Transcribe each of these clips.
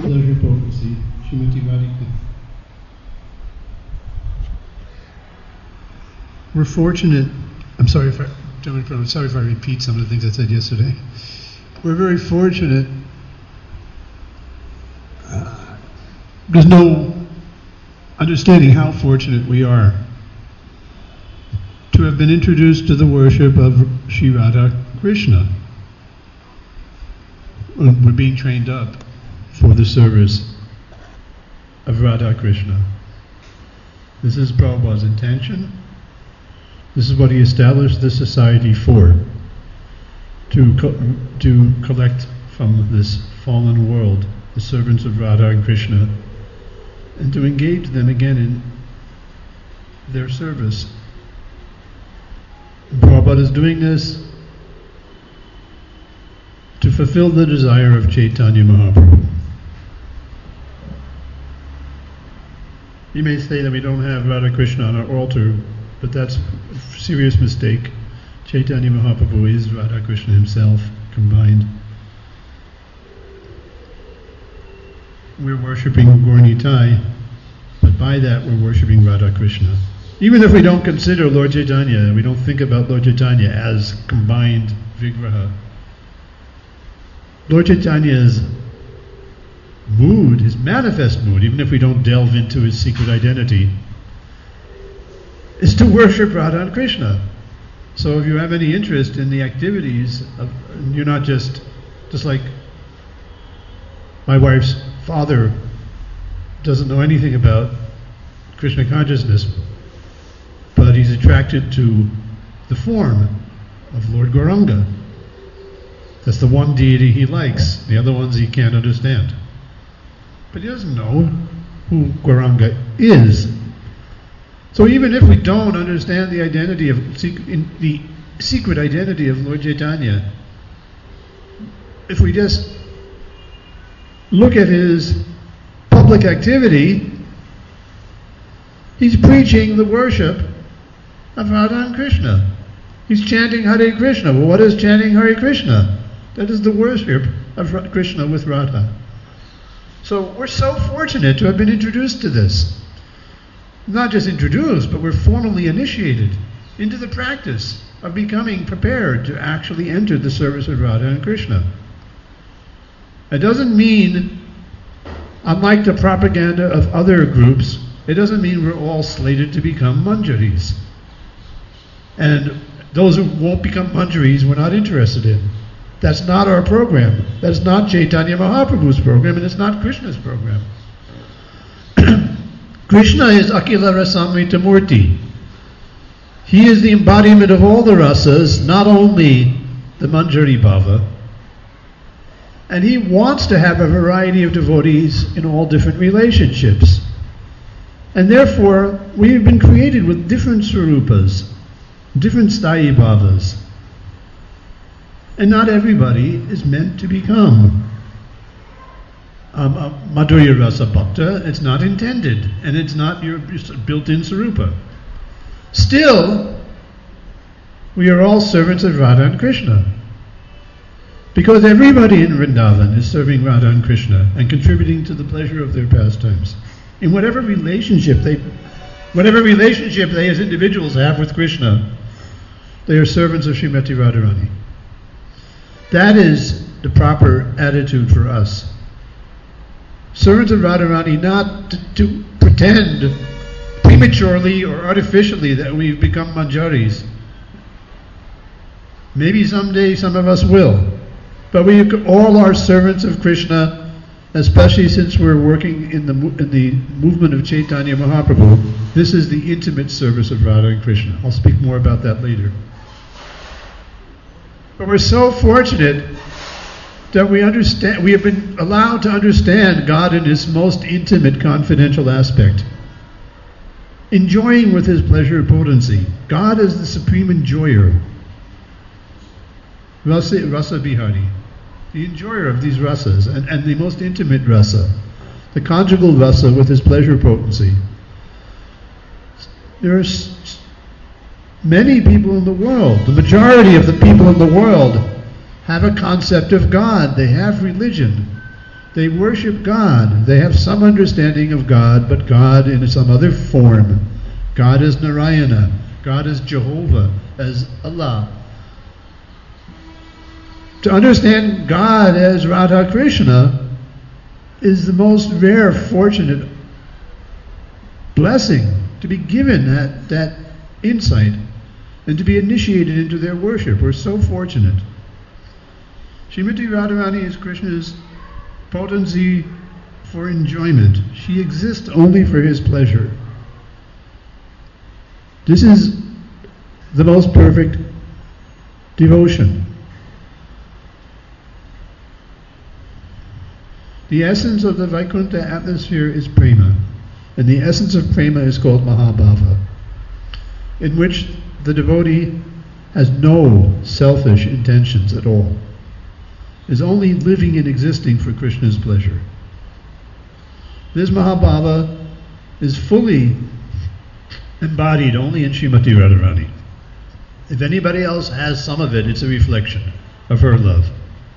pleasure potency, Srimati Radhika. We're fortunate. I'm sorry if I repeat some of the things I said yesterday. We're very fortunate. There's no understanding how fortunate we are to have been introduced to the worship of Sri Radha Krishna. We're being trained up for the service of Radha Krishna. This is Prabhupada's intention. This is what he established this society for, to collect from this fallen world the servants of Radha and Krishna, and to engage them again in their service. And Prabhupada is doing this to fulfill the desire of Chaitanya Mahaprabhu. You may say that we don't have Radha Krishna on our altar, but that's a serious mistake. Chaitanya Mahaprabhu is Radha Krishna himself combined. We're worshipping Gaura-Nitai, but by that we're worshipping Radha Krishna. Even if we don't consider Lord Chaitanya, we don't think about Lord Chaitanya as combined Vigraha. Lord Chaitanya's mood, his manifest mood, even if we don't delve into his secret identity, is to worship Radha and Krishna. So if you have any interest in the activities of, you're not just like my wife's father doesn't know anything about Krishna consciousness, but he's attracted to the form of Lord Gauranga. That's the one deity he likes. The other ones he can't understand. But he doesn't know who Gauranga is. So even if we don't understand the identity of the secret identity of Lord Chaitanya, if we just look at his public activity, he's preaching the worship of Radha and Krishna. He's chanting Hare Krishna. Well, what is chanting Hare Krishna? That is the worship of Krishna with Radha. So we're so fortunate to have been introduced to this. Not just introduced, but we're formally initiated into the practice of becoming prepared to actually enter the service of Radha and Krishna. It doesn't mean, unlike the propaganda of other groups, it doesn't mean we're all slated to become manjaris. And those who won't become manjaris we're not interested in. That's not our program. That's not Chaitanya Mahaprabhu's program, and it's not Krishna's program. Krishna is Akila Rasamrita Murti. He is the embodiment of all the rasas, not only the Manjari Bhava. And he wants to have a variety of devotees in all different relationships. And therefore, we have been created with different swarupas, different sthayi bhavas. And not everybody is meant to become Madhurya Rasa Bhakta. It's not intended, and it's not your built-in Sarupa. Still, we are all servants of Radha and Krishna. Because everybody in Vrindavan is serving Radha and Krishna and contributing to the pleasure of their pastimes. In whatever relationship they as individuals have with Krishna, they are servants of Srimati Radharani. That is the proper attitude for us. Servants of Radharani, not to pretend prematurely or artificially that we've become manjaris. Maybe someday some of us will. But we all are servants of Krishna, especially since we're working in the movement of Chaitanya Mahaprabhu. This is the intimate service of Radha and Krishna. I'll speak more about that later. But we're so fortunate that we have been allowed to understand God in His most intimate, confidential aspect. Enjoying with His pleasure potency. God is the supreme enjoyer. Rasa Bihari. The enjoyer of these rasas, and the most intimate rasa. The conjugal rasa with His pleasure potency. There are many people in the world, the majority of the people in the world, have a concept of God. They have religion. They worship God. They have some understanding of God, but God in some other form. God is Narayana. God is Jehovah, as Allah. To understand God as Radha Krishna is the most rare, fortunate blessing, to be given that insight and to be initiated into their worship. We're so fortunate. Srimati Radharani is Krishna's potency for enjoyment. She exists only for his pleasure. This is the most perfect devotion. The essence of the Vaikuntha atmosphere is prema, and the essence of prema is called Mahabhava, in which the devotee has no selfish intentions at all, is only living and existing for Krishna's pleasure. This Mahabhava is fully embodied only in Srimati Radharani. If anybody else has some of it, it's a reflection of her love.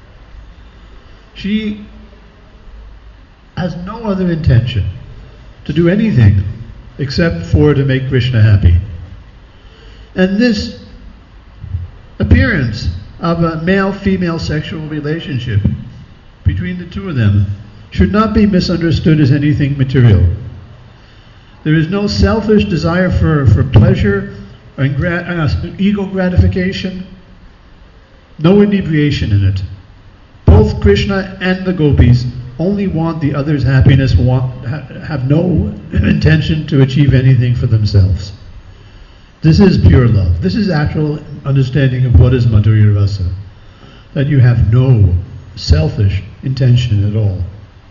She has no other intention to do anything except for to make Krishna happy. And this appearance of a male-female sexual relationship between the two of them should not be misunderstood as anything material. There is no selfish desire for pleasure and ego gratification, no inebriation in it. Both Krishna and the gopis only want the other's happiness, have no intention to achieve anything for themselves. This is pure love. This is actual understanding of what is Madhurya Rasa, that you have no selfish intention at all.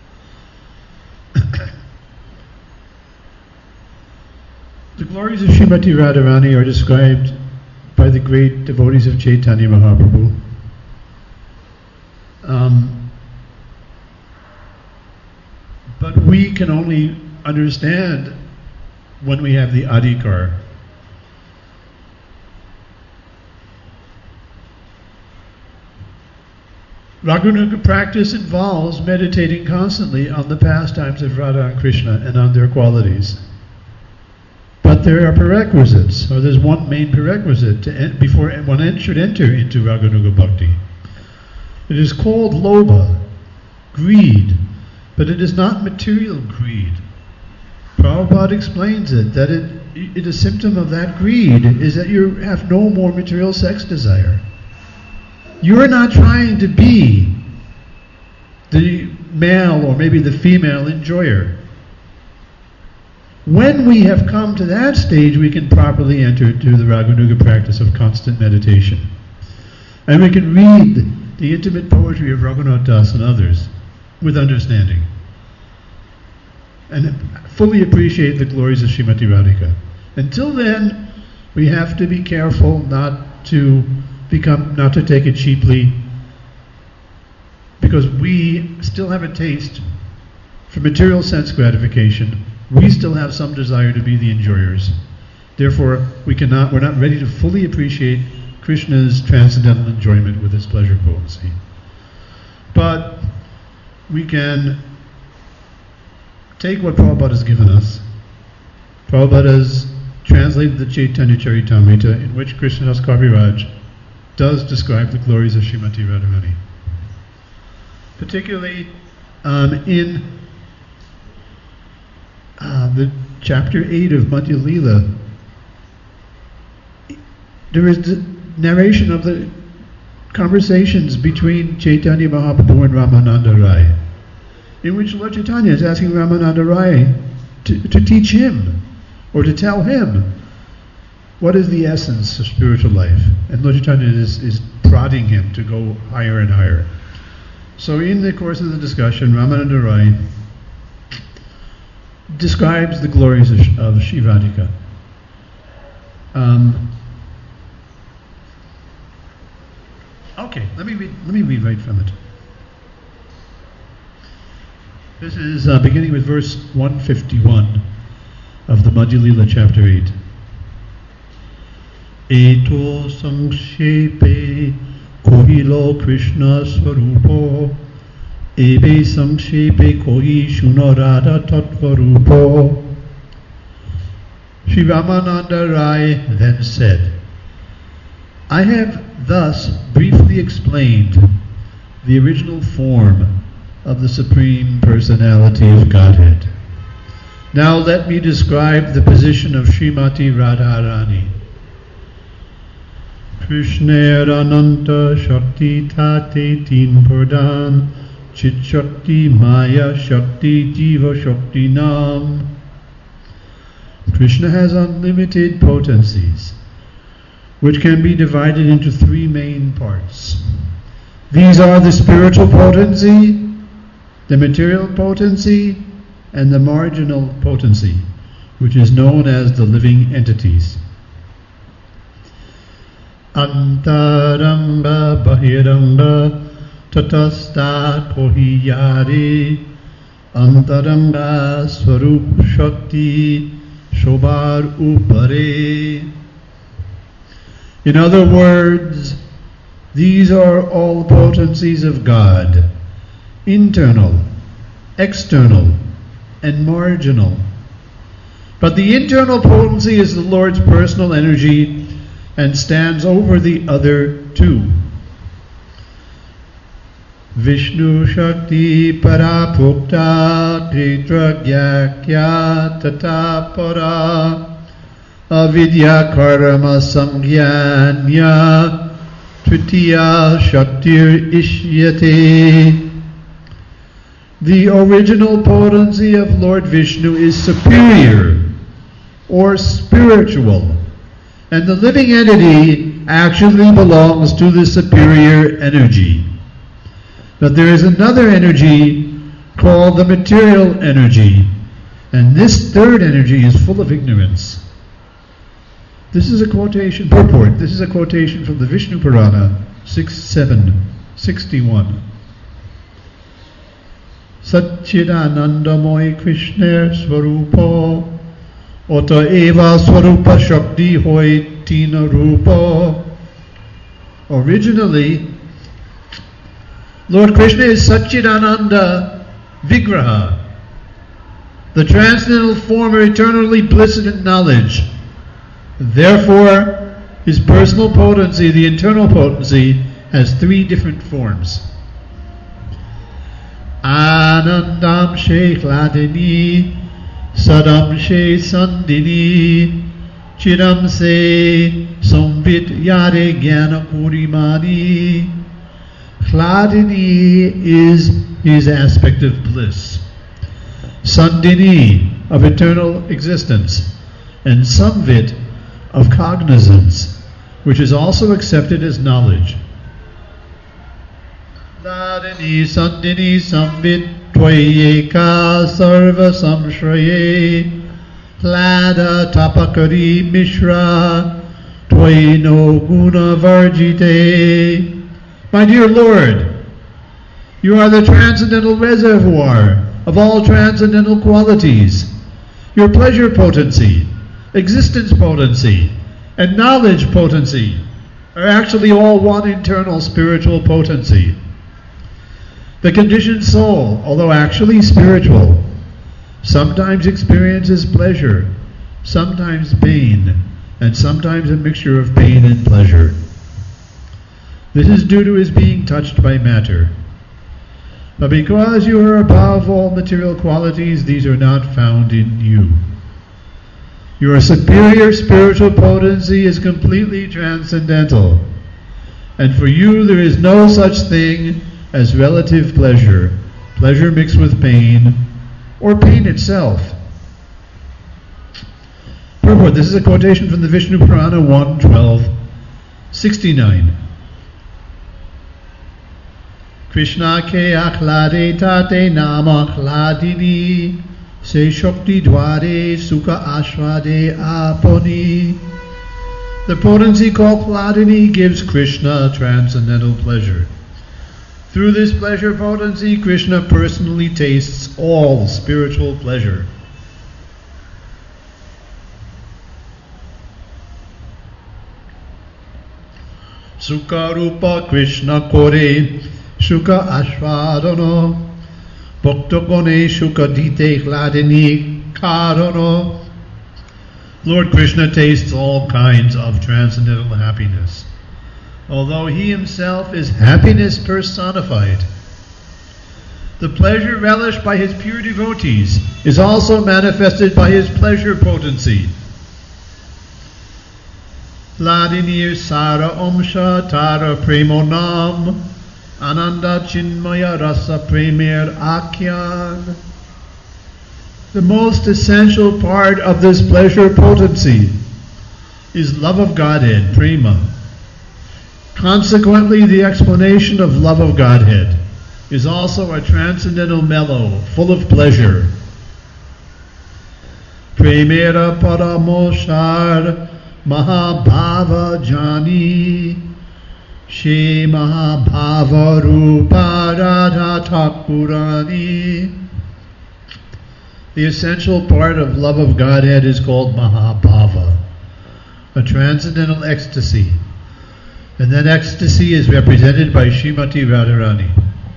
The glories of Srimati Radharani are described by the great devotees of Chaitanya Mahaprabhu. But we can only understand when we have the adhikar. Raganuga practice involves meditating constantly on the pastimes of Radha and Krishna and on their qualities. But there are prerequisites, or there's one main prerequisite before one should enter into Raganuga Bhakti. It is called lobha, greed, but it is not material greed. Prabhupada explains it, that a symptom of that greed is that you have no more material sex desire. You're not trying to be the male or maybe the female enjoyer. When we have come to that stage, we can properly enter into the Raganuga practice of constant meditation. And we can read the intimate poetry of Raghunath Das and others with understanding, and fully appreciate the glories of Srimati Radhika. Until then, we have to be careful not to take it cheaply, because we still have a taste for material sense gratification. We still have some desire to be the enjoyers. Therefore, we're not ready to fully appreciate Krishna's transcendental enjoyment with his pleasure potency. But we can take what Prabhupada has given us. Prabhupada has translated the Chaitanya Charitamrita, in which Krishnadas Kaviraj does describe the glories of Srimati Radharani. Particularly in the chapter 8 of Madhya Leela, there is the narration of the conversations between Chaitanya Mahaprabhu and Ramananda Rai, in which Lord Chaitanya is asking Ramananda Rai to teach him, or to tell him, what is the essence of spiritual life. And Lord Chaitanya is prodding him to go higher and higher. So in the course of the discussion, Ramananda Rai describes the glories of Shri Radhika. Let me read right from it. This is beginning with verse 151 of the Madhya Leela chapter 8. Eto sangshepe kohilo Krishna swarupo Ebe samkshepe koi shunarada tattvarupo. Sri Ramananda Rai then said, I have thus briefly explained the original form of the Supreme Personality of Godhead. Now let me describe the position of Srimati Radharani. Krishna Ananta Shakti Tate Tin Pradhan Chit Shakti Maya Shakti Jiva Shakti Nam. Krishna has unlimited potencies, which can be divided into three main parts. These are the spiritual potency, the material potency, and the marginal potency, which is known as the living entities. Antaranga Bahiranga Tatastat Pohiyari Antaranga Swarup Shakti Shobar Upare. In other words, these are all potencies of God, internal, external, and marginal. But the internal potency is the Lord's personal energy and stands over the other two. Vishnu Shakti Parapukta Tritragyakya Tata Para Avidya Karma Samgyanya Tritiya Shaktir Ishyate. The original potency of Lord Vishnu is superior or spiritual, and the living entity actually belongs to the superior energy. But there is another energy called the material energy, and this third energy is full of ignorance. This is a quotation, purport. This is a quotation from the Vishnu Purana 6.7.61. Satchidanandamoy Krishna Swarupo Ota Eva Swarupa Shakti Hoy Tina Rupo. Originally, Lord Krishna is Satchidananda Vigraha, the transcendental form of eternally blissed in knowledge. Therefore, his personal potency, the internal potency, has three different forms. Anandam She Hladini, Sadam She Sandini, Chiram Se Sombit Yare Gyana Purimani. Hladini is his aspect of bliss, Sandini of eternal existence, and Samvit of cognizance, which is also accepted as knowledge. Hladini Sandini Samvit Tvayeka Sarva Samshraye Hlada Tapakari Mishra Tvayno Guna Varjite. My dear Lord, you are the transcendental reservoir of all transcendental qualities. Your pleasure potency, existence potency, and knowledge potency are actually all one internal spiritual potency. The conditioned soul, although actually spiritual, sometimes experiences pleasure, sometimes pain, and sometimes a mixture of pain and pleasure. This is due to his being touched by matter. But because you are above all material qualities, these are not found in you. Your superior spiritual potency is completely transcendental, and for you there is no such thing as relative pleasure, pleasure mixed with pain, or pain itself. Purport. This is a quotation from the Vishnu Purana 1.12.69. Krishna ke akhlade tate nama akhladini se shakti dware sukha ashwade aponi. The potency called Hladini gives Krishna transcendental pleasure. Through this pleasure potency, Krishna personally tastes all spiritual pleasure. Sukha Rupa Krishna Kore Sukha Ashwadano Bhaktagone Shukadite Hladini Karono. Lord Krishna tastes all kinds of transcendental happiness, although he himself is happiness personified. The pleasure relished by his pure devotees is also manifested by his pleasure potency. Hladinir Sara Omsha Tara Premonam Ananda Chinmaya Rasa Premier Akhyan. The most essential part of this pleasure potency is love of Godhead, prema. Consequently, the explanation of love of Godhead is also a transcendental mellow, full of pleasure. Premera Paramoshar Mahabhava Jani She Mahabhava Rupa Radha Thakurani. The essential part of love of Godhead is called Mahabhava, a transcendental ecstasy. And that ecstasy is represented by Srimati Radharani.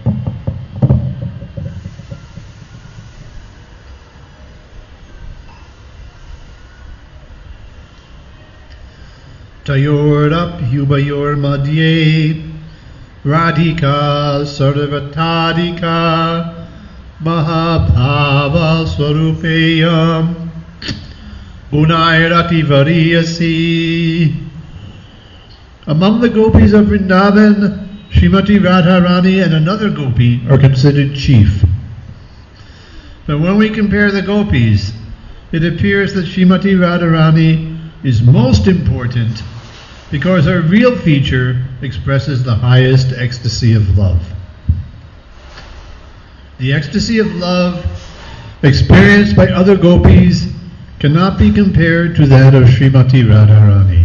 Tayorap Yubayor Madhye Radhika Sarvatadika Mahabhava Swarupeyam Gunairati Variyasi. Among the gopis of Vrindavan, Srimati Radharani and another gopi are considered chief. But when we compare the gopis, it appears that Srimati Radharani is most important because her real feature expresses the highest ecstasy of love. The ecstasy of love experienced by other gopis cannot be compared to that of Srimati Radharani.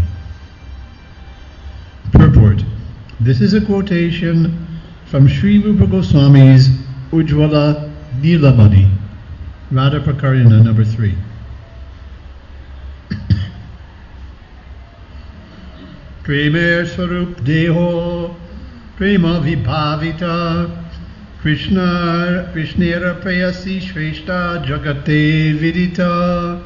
Purport. This is a quotation from Sri Rupa Goswami's Ujjvala Nilamani, Radha Prakarana number 3. Premer Swarup Deho Prema Vibhavita Krishnera Prayasi Shreshta Jagate Vidita.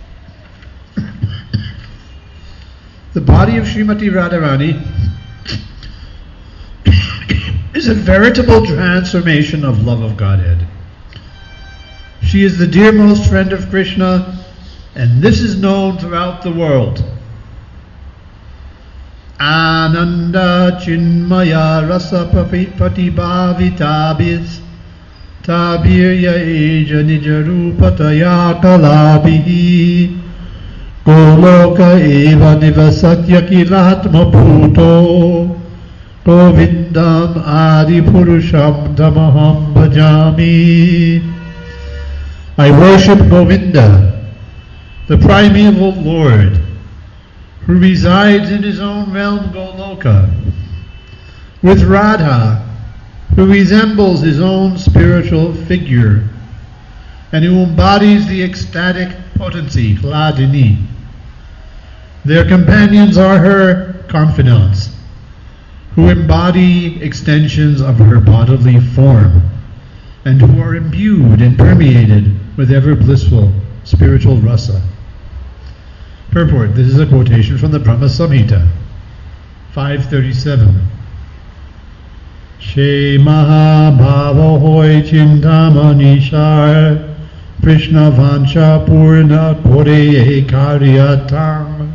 The body of Srimati Radharani is a veritable transformation of love of Godhead. She is the dearmost friend of Krishna, and this is known throughout the world. Ananda Chinmaya Rasa Patibhavitabis Tabirya Eja Nijarupataya Kalabhihi Goloka Eva Nivasatya Kilatma Bhuto Govindam Adi Purusham Tamaham Bhajami. I worship Govinda, the primeval Lord, who resides in his own realm Goloka, with Radha, who resembles his own spiritual figure, and who embodies the ecstatic potency, Hladini. Their companions are her confidants, who embody extensions of her bodily form, and who are imbued and permeated with ever blissful spiritual rasa. Purport. This is a quotation from the Brahma Samhita, 537. She Mahabhava Hoy Chintamani Shar Krishna Vancha Purna Kore Karyatam.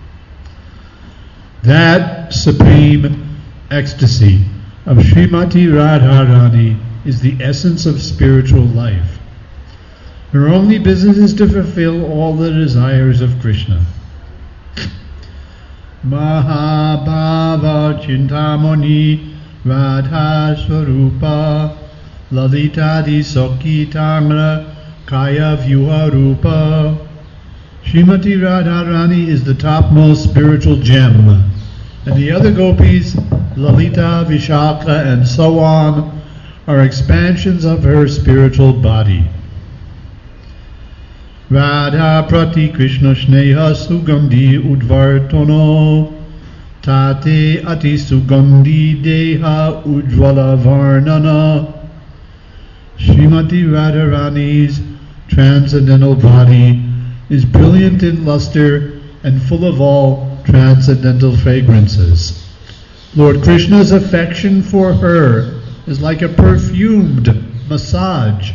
That supreme ecstasy of Srimati Radharani is the essence of spiritual life. Her only business is to fulfill all the desires of Krishna. Mahabhava Chintamani Radha Swarupa Lalitadi Sokitamra Kaya Vyuha Rupa. Srimati Radharani is the topmost spiritual gem, and the other gopis, Lalita, Vishakha, and so on, are expansions of her spiritual body. Radha Prati Krishna Sneha Sugandhi Udvartono Tate Ati Sugandhi Deha Ujvala Varnana. Srimati Radharani's transcendental body is brilliant in luster and full of all transcendental fragrances. Lord Krishna's affection for her is like a perfumed massage.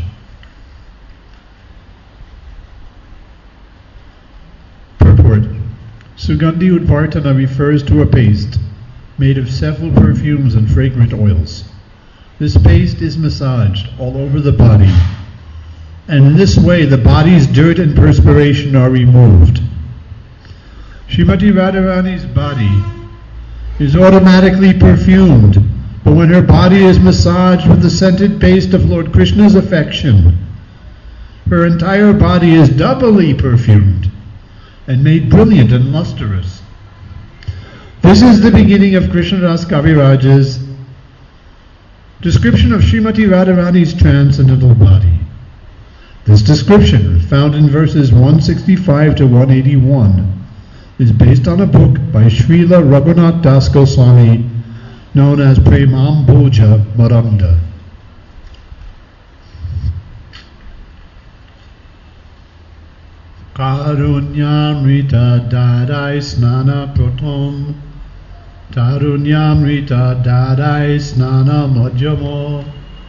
Purport. Sugandhi Udvartana refers to a paste made of several perfumes and fragrant oils. This paste is massaged all over the body, and in this way the body's dirt and perspiration are removed. Srimati Radharani's body is automatically perfumed, but when her body is massaged with the scented paste of Lord Krishna's affection, her entire body is doubly perfumed and made brilliant and lustrous. This is the beginning of Krishnadas Kaviraj's description of Srimati Radharani's transcendental body. This description, found in verses 165 to 181, is based on a book by Srila Raghunath Das Goswami known as Premamboja Maranda. Karunyamrita Dadai Snana Pratham Tarunyamrita Dadai Snana Madhyamo.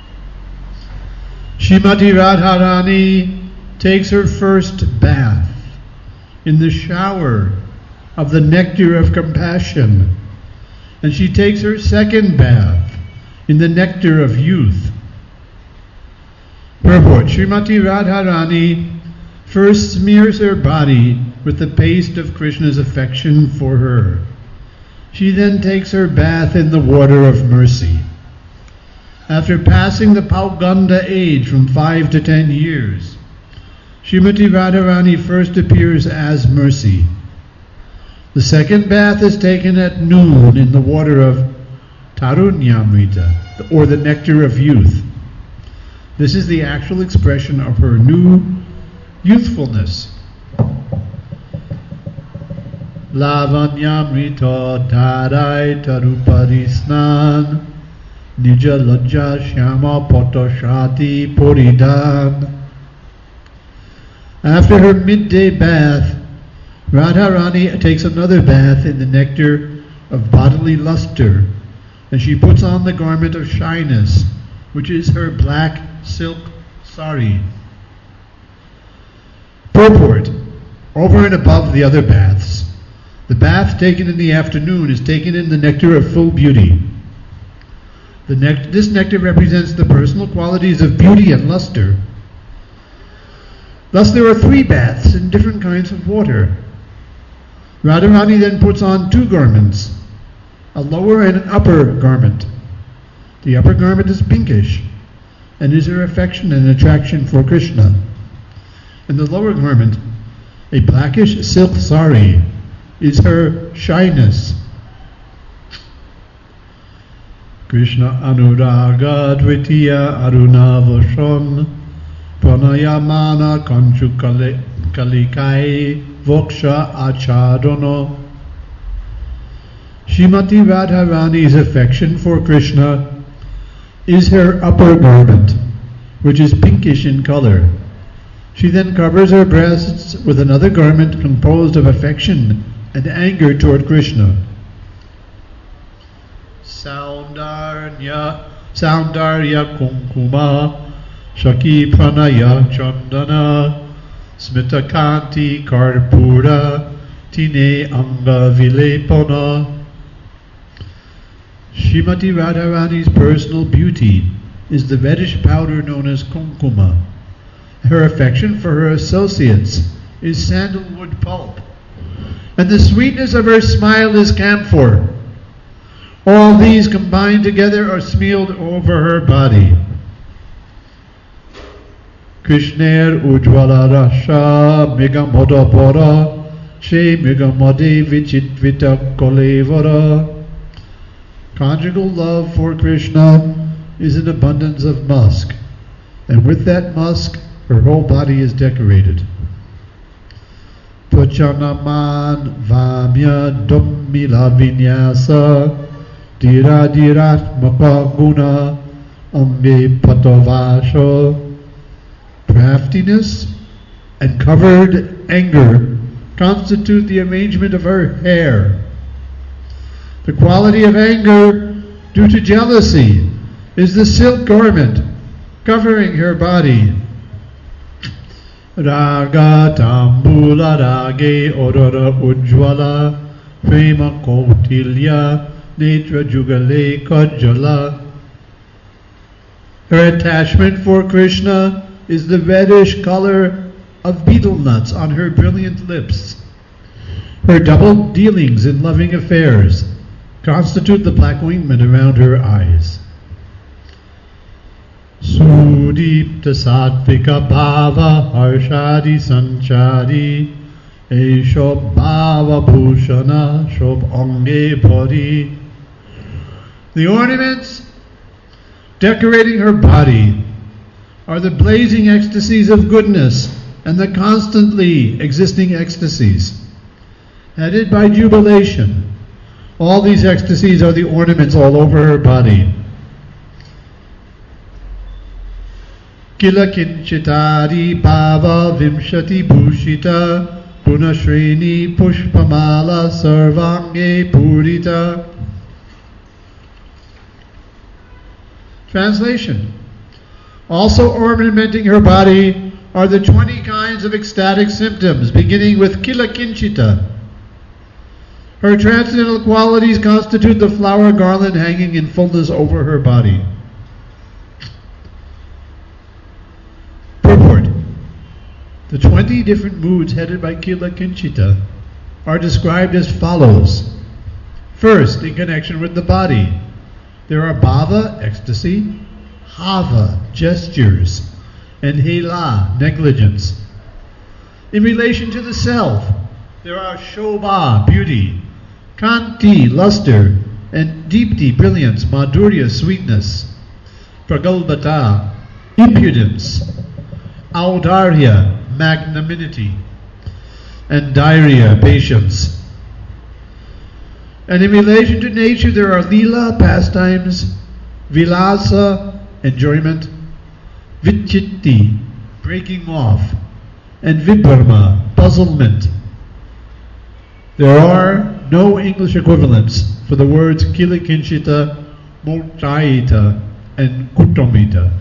Srimati Radharani takes her first bath in the shower of the nectar of compassion, and she takes her second bath in the nectar of youth. Purport. Srimati Radharani first smears her body with the paste of Krishna's affection for her. She then takes her bath in the water of mercy. After passing the Pauganda age from 5 to 10 years, Srimati Radharani first appears as mercy. The second bath is taken at noon in the water of Tarunyamrita, or the nectar of youth. This is the actual expression of her new youthfulness. Lavanyamrita Dharai Tarupari Snan Nija Lajja Shyama Potashati Puridan. After her midday bath, Radharani takes another bath in the nectar of bodily luster, and she puts on the garment of shyness, which is her black silk sari. Purport. Over and above the other baths, the bath taken in the afternoon is taken in the nectar of full beauty. This nectar represents the personal qualities of beauty and luster. Thus there are 3 baths in different kinds of water. Radharani then puts on 2 garments, a lower and an upper garment. The upper garment is pinkish and is her affection and attraction for Krishna. And the lower garment, a blackish silk sari, is her shyness. Krishna Anuraga Dvitiya Arunavasham Pranayamana Kanchu Kalikai Voksha Achadono. Srimati Radharani's affection for Krishna is her upper garment, which is pinkish in color. She then covers her breasts with another garment composed of affection and anger toward Krishna. Saundarya Kunkuma Shaki Pranaya Chandana Smitakanti Karpura Tine Anga Vilepana. Srimati Radharani's personal beauty is the reddish powder known as kunkuma. Her affection for her associates is sandalwood pulp, and the sweetness of her smile is camphor. All these combined together are smeared over her body. Krishner Ujvala Rasha Megamodapora She Megamode Vichitvita Kolevara. Conjugal love for Krishna is an abundance of musk, and with that musk her whole body is decorated. Tvachanaman Vamya Dummila Vinyasa Dira Dirat Mapaguna Ange Patavasho. Craftiness and covered anger constitute the arrangement of her hair. The quality of anger due to jealousy is the silk garment covering her body. Raga tambula rage orara ujjvala prema kautilya netra jugale kajala. Her attachment for Krishna is the reddish color of betel nuts on her brilliant lips. Her double dealings in loving affairs constitute the black ointment around her eyes. Sudipta sattvika bhava harshadi sanchari esho bhava bhushana shob ange bhari. The ornaments decorating her body are the blazing ecstasies of goodness and the constantly existing ecstasies. Headed by jubilation, all these ecstasies are the ornaments all over her body. Kila kinchitari bhava vimshati bhushita punashreni pushpamala sarvange purita. Translation. Also ornamenting her body are the 20 kinds of ecstatic symptoms, beginning with Kila Kinchita. Her transcendental qualities constitute the flower garland hanging in fullness over her body. Purport. The 20 different moods headed by Kila Kinchita are described as follows. First, in connection with the body, there are bhava, ecstasy, hava, gestures, and hela, negligence. In relation to the self, there are shobha, beauty, kanti, luster, and deepti, brilliance, madhurya, sweetness, pragalbhata, impudence, audarya, magnanimity, and dhairya, patience. And in relation to nature, there are lila, pastimes, vilasa, enjoyment, vichitti, breaking off, and vibharma, puzzlement. There are no English equivalents for the words Kila Kinchita, Mokshaita, and Kutomita.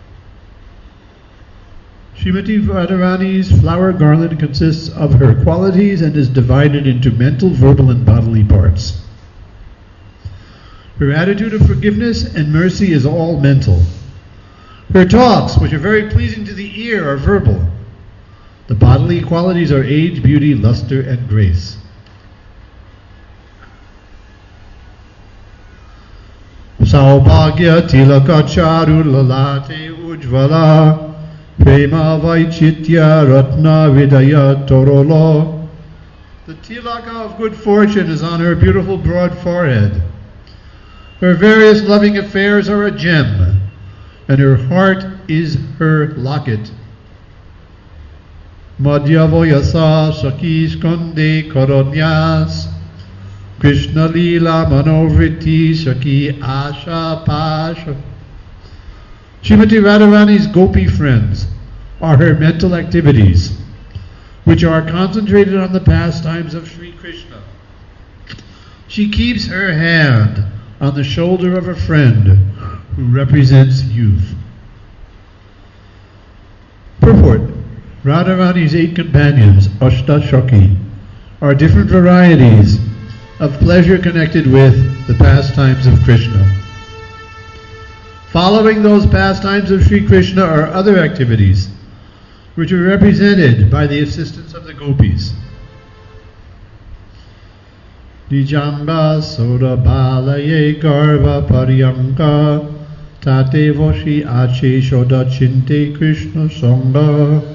Srimati Radharani's flower garland consists of her qualities and is divided into mental, verbal, and bodily parts. Her attitude of forgiveness and mercy is all mental. Her talks, which are very pleasing to the ear, are verbal. The bodily qualities are age, beauty, luster, and grace. Saubhagya tilaka charu lalate ujvala prema vaichitya ratna vidaya torolo. The tilaka of good fortune is on her beautiful broad forehead. Her various loving affairs are a gem, and her heart is her locket. Madhyavoyasa Sakis Konde Karonyas Krishna Lila Manovriti Saki Asha Pasha. Srimati Radharani's gopi friends are her mental activities, which are concentrated on the pastimes of Sri Krishna. She keeps her hand on the shoulder of a friend who represents youth. Purport. Radharani's 8 companions, Ashta Shaki, are different varieties of pleasure connected with the pastimes of Krishna. Following those pastimes of Sri Krishna are other activities, which are represented by the assistance of the gopis. Nijamba Soda Balaye Garva Paryanka Tate Voshi Ache Shoda Chinte Krishna Sangha.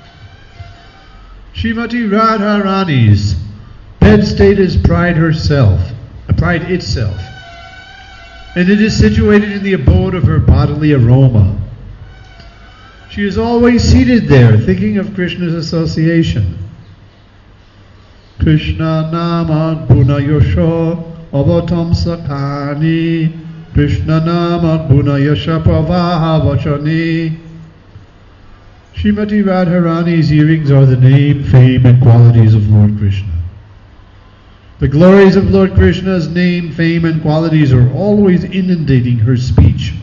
Srimati Radharani's bed state is pride herself, pride itself, and it is situated in the abode of her bodily aroma. She is always seated there, thinking of Krishna's association. Krishna Nama Guna Yosho Avatam Sakani Krishna nama guna yasha pravaha vachani. Srimati Radharani's earrings are the name, fame, and qualities of Lord Krishna. The glories of Lord Krishna's name, fame, and qualities are always inundating her speech.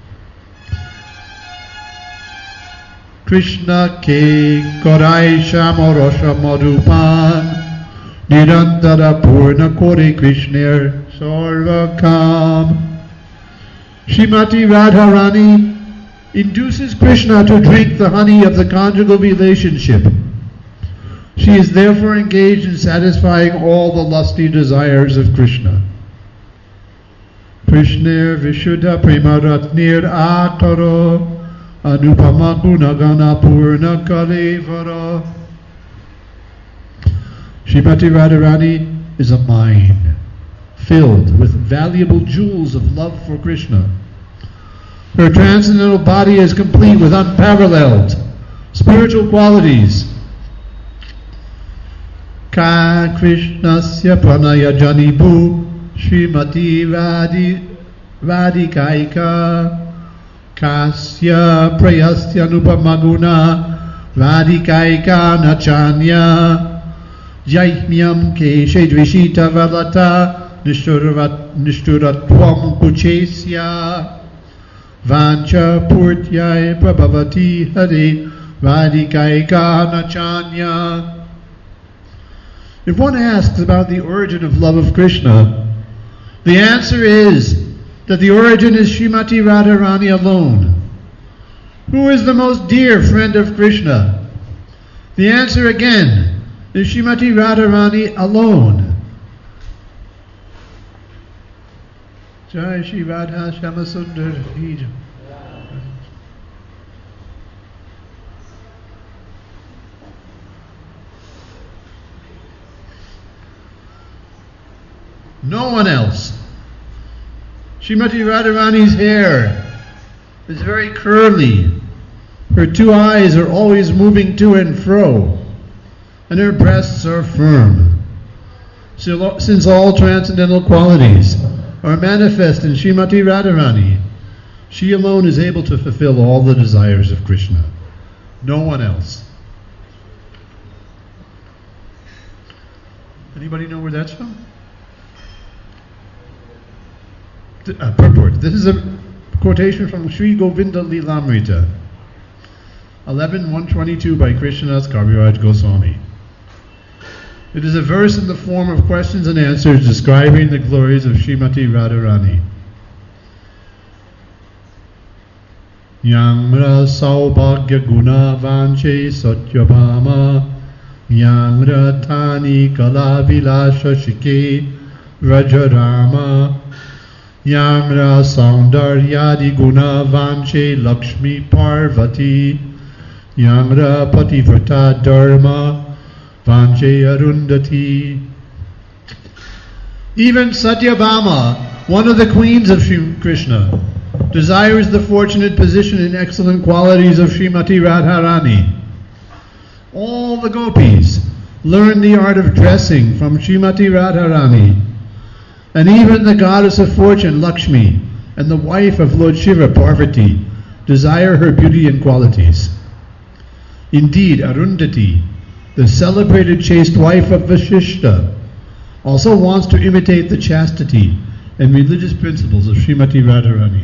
Krishna ke korai shamorosha madhupan nirantara purna kore Krishner sarvakam. Srimati Radharani induces Krishna to drink the honey of the conjugal relationship. She is therefore engaged in satisfying all the lusty desires of Krishna. Krishna Vishuddha Premaratnir Akaro Anupama Gunagana Purna Kalevara. Srimati Radharani is a mine filled with valuable jewels of love for Krishna. Her transcendental body is complete with unparalleled spiritual qualities. Ka Krishnasya Pranaya Janibu Srimati Radhikaika Kasya Prayasya Nupamaguna Radhikaika Nachanya Jaimyam Keshe Dvishita Valata Nishturatvam Kuchesya Vancha Purtyai Prabhavati Hare Radhikaika Nachanya. If one asks about the origin of love of Krishna, the answer is that the origin is Srimati Radharani alone. Who is the most dear friend of Krishna? The answer again is Srimati Radharani alone. Jai Shri Radha Shyamasundar. No one else. Srimati Radharani's hair is very curly. Her two eyes are always moving to and fro, and her breasts are firm. Since all transcendental qualities are manifest in Srimati Radharani, she alone is able to fulfill all the desires of Krishna. No one else. Anybody know where that's from? Purport. This is a quotation from Sri Govinda Lilamrita, 11.122 by Krishnadas Kaviraj Goswami. It is a verse in the form of questions and answers describing the glories of Srimati Radharani. Yamra saubhagya guna vanche satyabhama Yamra tani kala vilasha shike rajarama Yamra saundaryadi guna vanche Lakshmi Parvati Yamra pativrata dharma vanche arundhati. Even Satyabhama, one of the queens of Sri Krishna, desires the fortunate position and excellent qualities of Srimati Radharani. All the gopis learn the art of dressing from Srimati Radharani. And even the goddess of fortune, Lakshmi, and the wife of Lord Shiva, Parvati, desire her beauty and qualities. Indeed, Arundhati, the celebrated chaste wife of Vasishta, also wants to imitate the chastity and religious principles of Srimati Radharani.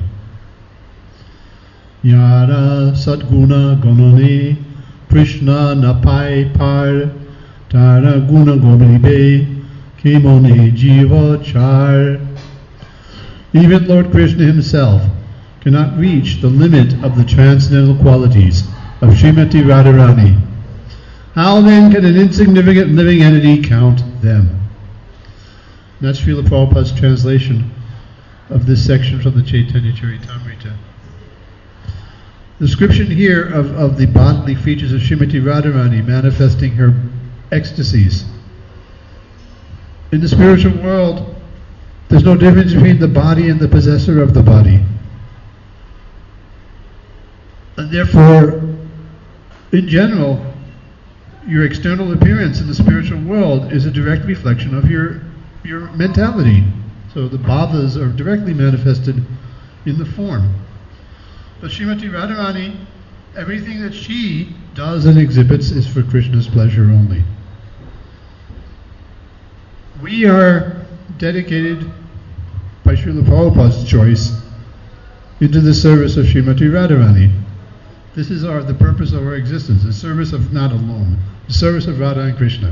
Yara Sadguna Gonone Krishna Napai Par Tara Guna Gomribe Kimone Jiva Char. Even Lord Krishna himself cannot reach the limit of the transcendental qualities of Srimati Radharani. How then can an insignificant living entity count them? That's Srila Prabhupada's translation of this section from the Chaitanya Charitamrita. The description here of the bodily features of Srimati Radharani manifesting her ecstasies. In the spiritual world, there's no difference between the body and the possessor of the body. And therefore, in general, your external appearance in the spiritual world is a direct reflection of your mentality. So the bhavas are directly manifested in the form. But Srimati Radharani, everything that she does and exhibits is for Krishna's pleasure only. We are dedicated by Srila Prabhupada's choice into the service of Srimati Radharani. This is the purpose of our existence, the service of not alone, the service of Radha and Krishna.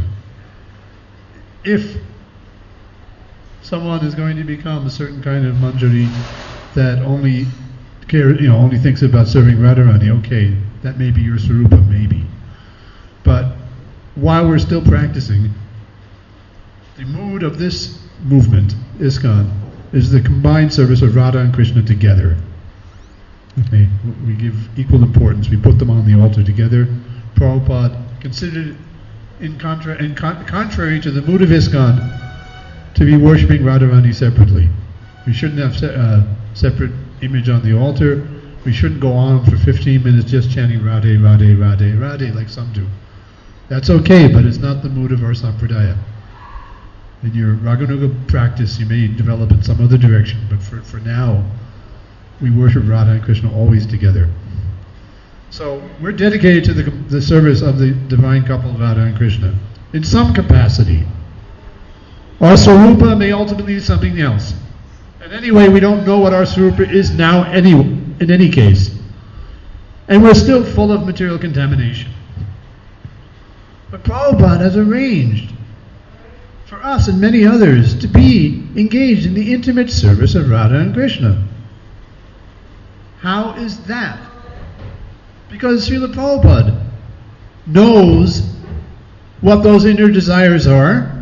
If someone is going to become a certain kind of manjari that only thinks about serving Radharani, okay, that may be your Swarupa, maybe. But while we're still practicing, the mood of this movement, ISKCON, is the combined service of Radha and Krishna together. Okay, we give equal importance. We put them on the altar together. Prabhupada considered it contrary to the mood of ISKCON to be worshipping Radharani separately. We shouldn't have a separate image on the altar. We shouldn't go on for 15 minutes just chanting Radhe, Radhe, Radhe, Radhe like some do. That's okay, but it's not the mood of our sampradaya. In your Raganuga practice, you may develop in some other direction, but for now, we worship Radha and Krishna always together. So we're dedicated to the service of the divine couple Radha and Krishna in some capacity. Our Swarupa may ultimately be something else. And anyway, we don't know what our Swarupa is now in any case. And we're still full of material contamination. But Prabhupada has arranged for us and many others to be engaged in the intimate service of Radha and Krishna. How is that? Because Srila Prabhupada knows what those inner desires are,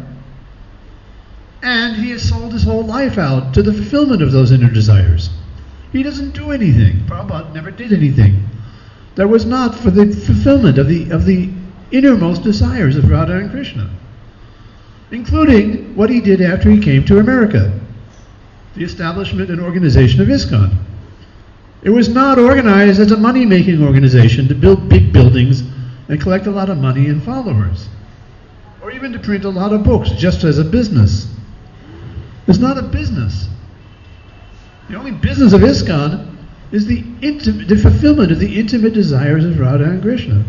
and he has sold his whole life out to the fulfillment of those inner desires. He doesn't do anything. Prabhupada never did anything that was not for the fulfillment of the innermost desires of Radha and Krishna, including what he did after he came to America, the establishment and organization of ISKCON. It was not organized as a money-making organization to build big buildings and collect a lot of money and followers, or even to print a lot of books just as a business. It's not a business. The only business of ISKCON is the fulfillment of the intimate desires of Radha and Krishna.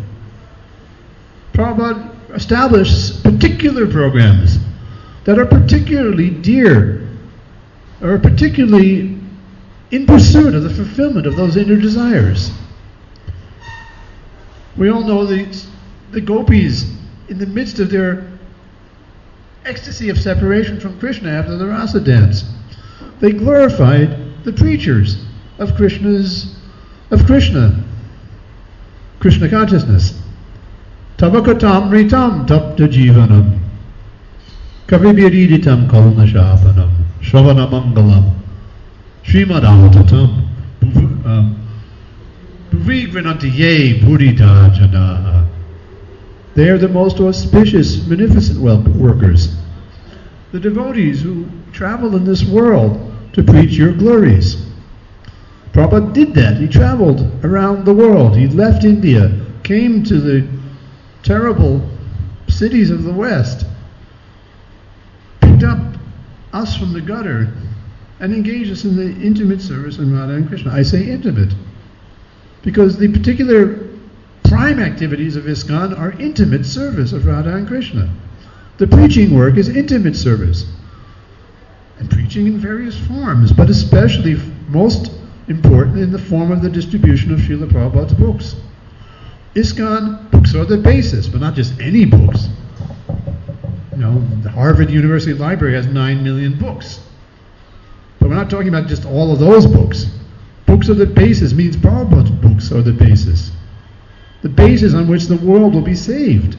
Prabhupada established particular programs that are particularly dear, or particularly in pursuit of the fulfillment of those inner desires. We all know the gopis, in the midst of their ecstasy of separation from Krishna after the rasa dance, they glorified the preachers of Krishna consciousness. Tavakatam ritam tapta jivanam kavibiriditam kalnashapanam shravanamangalam Srimadavatatam Bhuvigranantiye Buddhita Janaha. They are the most auspicious, beneficent workers, the devotees who travel in this world to preach your glories. Prabhupada did that. He traveled around the world. He left India, came to the terrible cities of the West, picked up us from the gutter, and engage us in the intimate service of Radha and Krishna. I say intimate because the particular prime activities of ISKCON are intimate service of Radha and Krishna. The preaching work is intimate service, and preaching in various forms, but especially most important in the form of the distribution of Srila Prabhupada's books. ISKCON books are the basis, but not just any books. The Harvard University Library has 9 million books. But we're not talking about just all of those books. Books are the basis, means Prabhupada's books are the basis. The basis on which the world will be saved.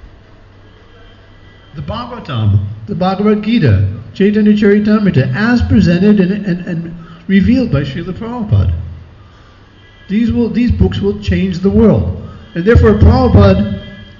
The Bhagavatam, the Bhagavad Gita, Chaitanya Charitamrita, as presented and revealed by Srila Prabhupada. These books will change the world. And therefore Prabhupada,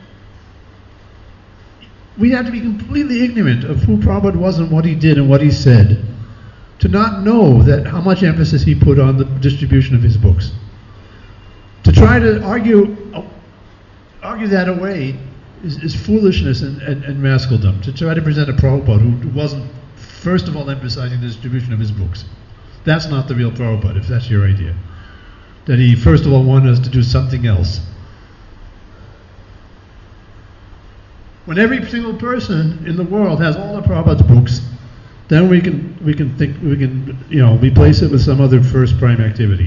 we have to be completely ignorant of who Prabhupada was and what he did and what he said, to not know that how much emphasis he put on the distribution of his books. To try to argue that away is foolishness and rascaldom. To try to present a Prabhupada who wasn't, first of all, emphasizing the distribution of his books. That's not the real Prabhupada, if that's your idea. That he, first of all, wanted us to do something else. When every single person in the world has all of Prabhupada's books, then we can replace it with some other first prime activity.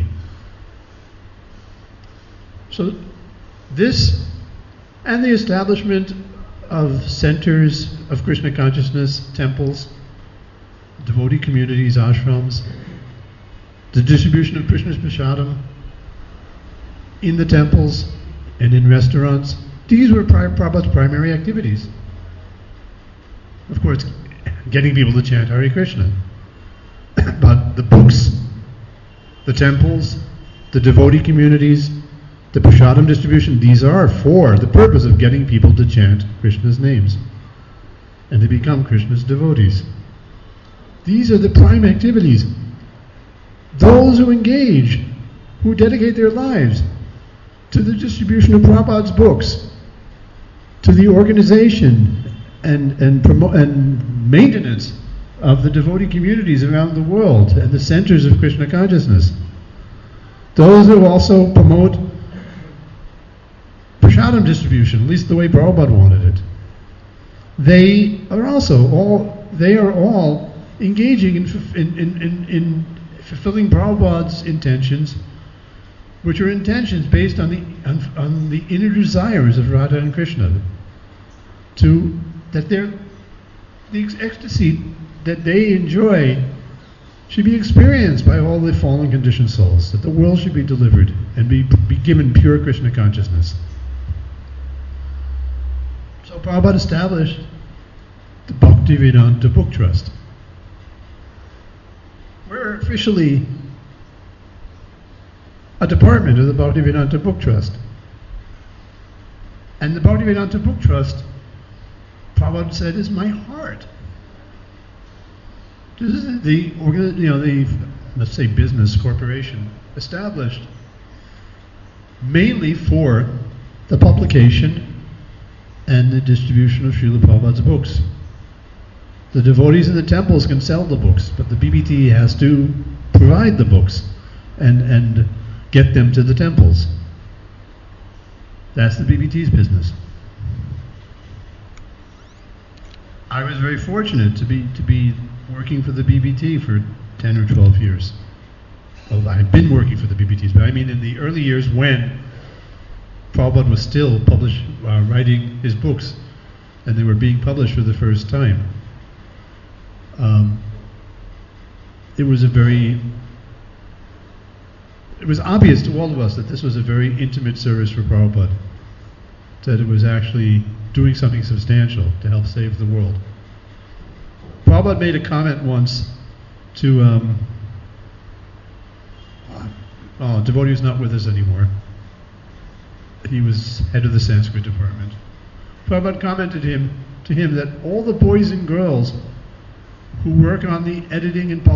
So this and the establishment of centers of Krishna consciousness, temples, devotee communities, ashrams, the distribution of Krishna's prasadam in the temples and in restaurants, these were Prabhupada's primary activities. Of course, getting people to chant Hare Krishna. But the books, the temples, the devotee communities, the prasadam distribution, these are for the purpose of getting people to chant Krishna's names and to become Krishna's devotees. These are the prime activities. Those who engage, who dedicate their lives to the distribution of Prabhupada's books, to the organization and maintenance of the devotee communities around the world and the centers of Krishna consciousness. Those who also promote prasadam distribution, at least the way Prabhupada wanted it. They are all engaging in fulfilling Prabhupada's intentions, which are intentions based on the inner desires of Radha and Krishna, that the ecstasy that they enjoy should be experienced by all the fallen conditioned souls, that the world should be delivered and be given pure Krishna consciousness. So Prabhupada established the Bhaktivedanta Book Trust. We're officially a department of the Bhaktivedanta Book Trust. And the Bhaktivedanta Book Trust, Prabhupada said, is my heart. This is the let's say business corporation established mainly for the publication and the distribution of Srila Prabhupada's books. The devotees in the temples can sell the books, but the BBT has to provide the books and get them to the temples. That's the BBT's business. I was very fortunate to be working for the BBT for 10 or 12 years. Well, I've been working for the BBTs, but I mean in the early years when Prabhupada was still writing his books, and they were being published for the first time. It was obvious to all of us that this was a very intimate service for Prabhupada, that it was actually doing something substantial to help save the world. Prabhupada made a comment once to a devotee who's not with us anymore. He was head of the Sanskrit department. Prabhupada commented to him that all the boys and girls who work on the editing and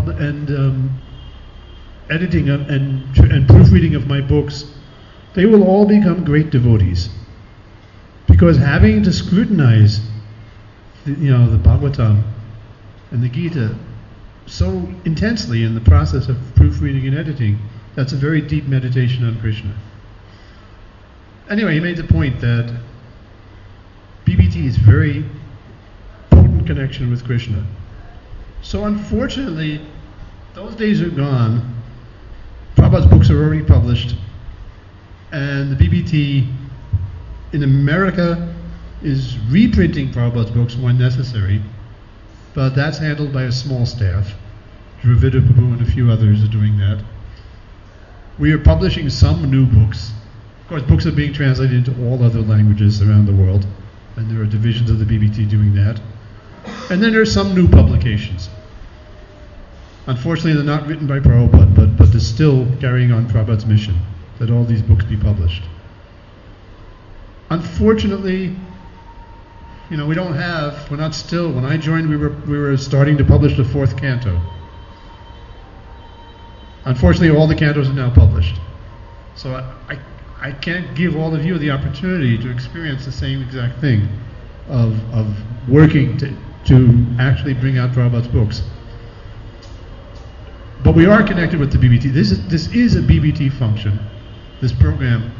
proofreading of my books, they will all become great devotees. Because having to scrutinize the Bhagavatam and the Gita so intensely in the process of proofreading and editing, that's a very deep meditation on Krishna. Anyway, he made the point that BBT is very potent connection with Krishna. So unfortunately, those days are gone. Prabhupada's books are already published, and the BBT in America is reprinting Prabhupada's books when necessary, but that's handled by a small staff. Dravida Prabhu and a few others are doing that. We are publishing some new books. Of course, books are being translated into all other languages around the world, and there are divisions of the BBT doing that. And then there are some new publications. Unfortunately, they're not written by Prabhupada, but they're still carrying on Prabhupada's mission, that all these books be published. Unfortunately, when I joined, we were starting to publish the 4th canto. Unfortunately, all the cantos are now published. So I can't give all of you the opportunity to experience the same exact thing of working to actually bring out Prabhupada's books. But we are connected with the BBT. This is a BBT function. This program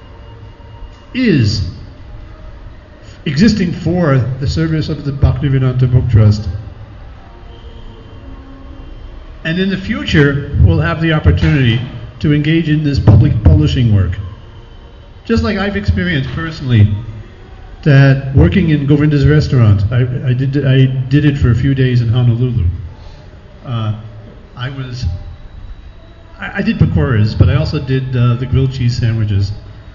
is existing for the service of the Bhaktivedanta Book Trust. And in the future, we'll have the opportunity to engage in this public publishing work. Just like I've experienced personally, that working in Govinda's restaurant, I did it for a few days in Honolulu. I did pakoras, but I also did the grilled cheese sandwiches.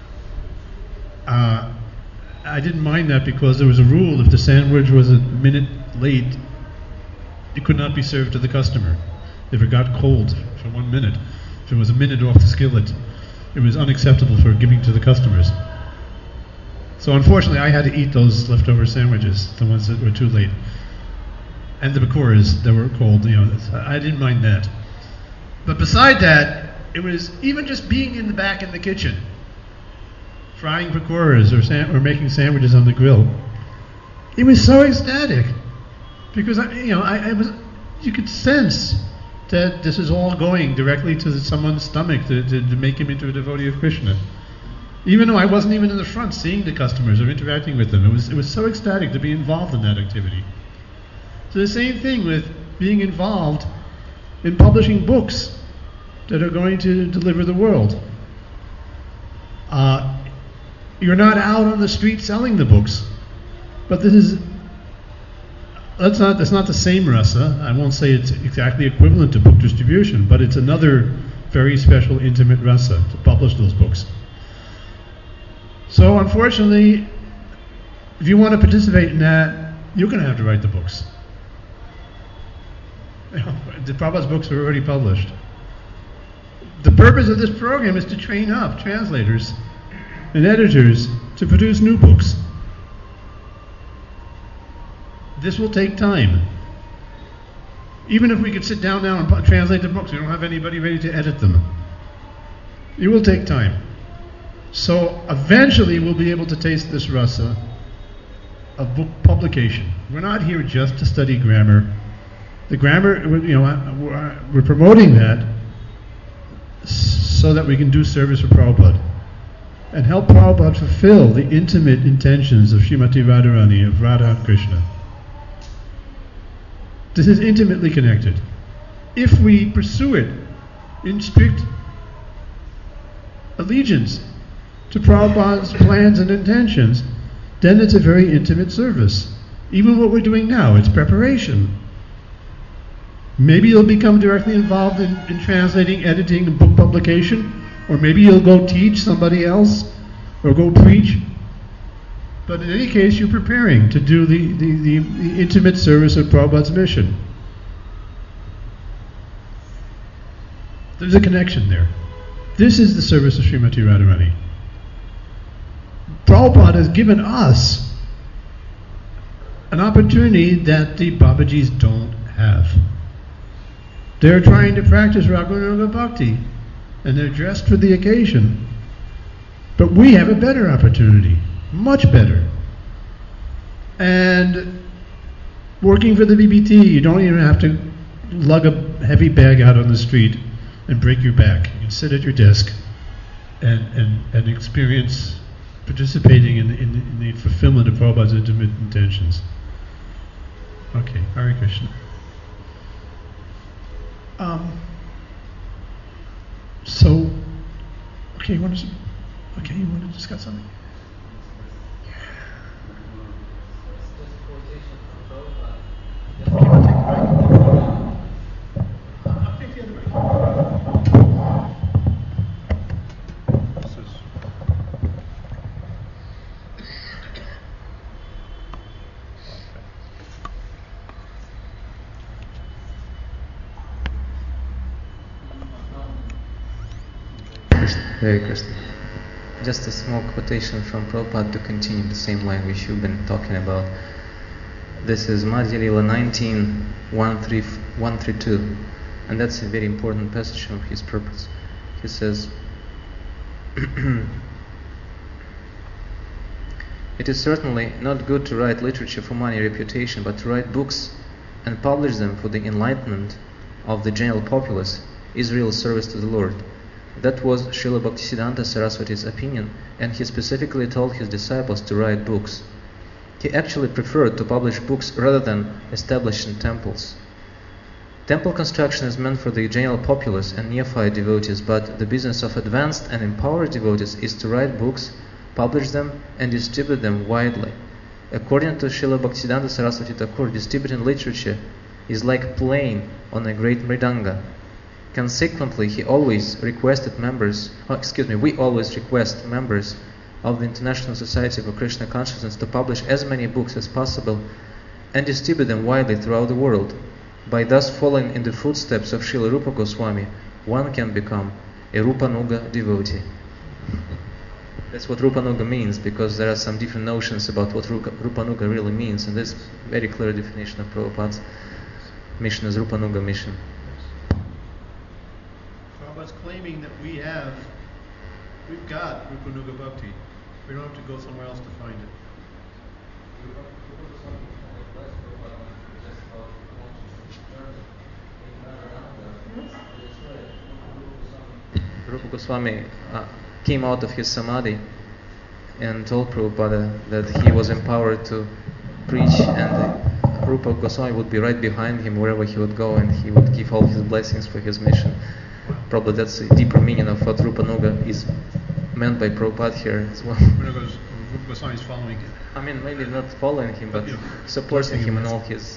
I didn't mind that because there was a rule: if the sandwich was a minute late, it could not be served to the customer. If it got cold for 1 minute, if it was a minute off the skillet, it was unacceptable for giving to the customers. So unfortunately, I had to eat those leftover sandwiches, the ones that were too late, and the pakoras that were cold. I didn't mind that. But beside that, it was even just being in the back in the kitchen, frying pakoras or making sandwiches on the grill. It was so ecstatic because you could sense that this is all going directly to someone's stomach to make him into a devotee of Krishna. Even though I wasn't even in the front seeing the customers or interacting with them, it was so ecstatic to be involved in that activity. So the same thing with being involved in publishing books that are going to deliver the world. You're not out on the street selling the books, but that's not the same rasa. I won't say it's exactly equivalent to book distribution, but it's another very special, intimate rasa to publish those books. So unfortunately, if you want to participate in that, you're going to have to write the books. The Prabhupada's books are already published. The purpose of this program is to train up translators and editors to produce new books. This will take time. Even if we could sit down now and translate the books, we don't have anybody ready to edit them. It will take time. So eventually we'll be able to taste this rasa of book publication. We're not here just to study grammar. The grammar, we're promoting that so that we can do service for Prabhupada and help Prabhupada fulfill the intimate intentions of Srimati Radharani, of Radha and Krishna. This is intimately connected. If we pursue it in strict allegiance to Prabhupada's plans and intentions, then it's a very intimate service. Even what we're doing now, it's preparation. Maybe you'll become directly involved in translating, editing, and book publication, or maybe you'll go teach somebody else, or go preach. But in any case, you're preparing to do the intimate service of Prabhupada's mission. There's a connection there. This is the service of Srimati Radharani. Prabhupada has given us an opportunity that the Babajis don't have. They're trying to practice Raganuga Bhakti, and they're dressed for the occasion. But we have a better opportunity, much better. And working for the BBT, you don't even have to lug a heavy bag out on the street and break your back. You can sit at your desk and experience participating in the fulfillment of Prabhupada's intimate intentions. Okay, Hare Krishna. You want to discuss something? I'll take the other mic. Hare Krishna. Just a small quotation from Prabhupada to continue the same language you've been talking about. This is Madhya Lila 19:132, and that's a very important passage of his purpose. He says, "It is certainly not good to write literature for money or reputation, but to write books and publish them for the enlightenment of the general populace is real service to the Lord. That was Srila Bhaktisiddhanta Saraswati's opinion, and he specifically told his disciples to write books. He actually preferred to publish books rather than establishing temples. Temple construction is meant for the general populace and neophyte devotees, but the business of advanced and empowered devotees is to write books, publish them, and distribute them widely. According to Srila Bhaktisiddhanta Saraswati Thakur, distributing literature is like playing on a great mridanga. Consequently, we always request members of the International Society for Krishna Consciousness to publish as many books as possible and distribute them widely throughout the world. By thus following in the footsteps of Srila Rupa Goswami, one can become a Rupanuga devotee. That's what Rupanuga means, because there are some different notions about what Rupanuga really means, and this very clear definition of Prabhupada's mission as Rupanuga mission. Prabhupada's claiming that we've got Rupanuga Bhakti. We don't have to go somewhere else to find it. Rupa Goswami came out of his samadhi and told Prabhupada that he was empowered to preach, and Rupa Goswami would be right behind him wherever he would go, and he would give all his blessings for his mission. Probably that's a deeper meaning of what Rupanuga is meant by Prabhupada here as well. Rupa Goswami is following him. I mean, maybe not following him, but supporting him in all his...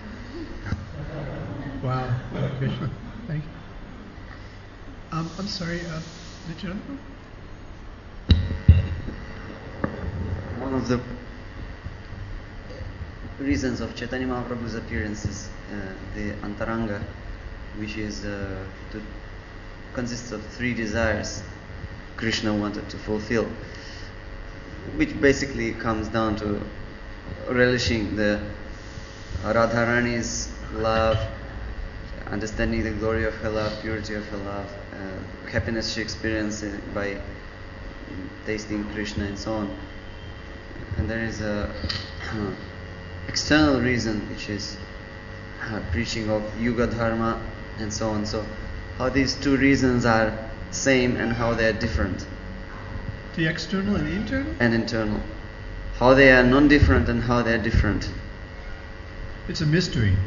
Wow. Krishna. Thank you. I'm sorry, Nityananda? One of the reasons of Chaitanya Mahaprabhu's appearance is the Antaranga, which is consists of 3 desires Krishna wanted to fulfill, which basically comes down to relishing the Radharani's love, understanding the glory of her love, purity of her love, happiness she experiences by tasting Krishna and so on. And there is a external reason, which is preaching of Yuga Dharma and so on. So how these 2 reasons are same and how they are different. The external and the internal? And internal. How they are non-different and how they are different. It's a mystery.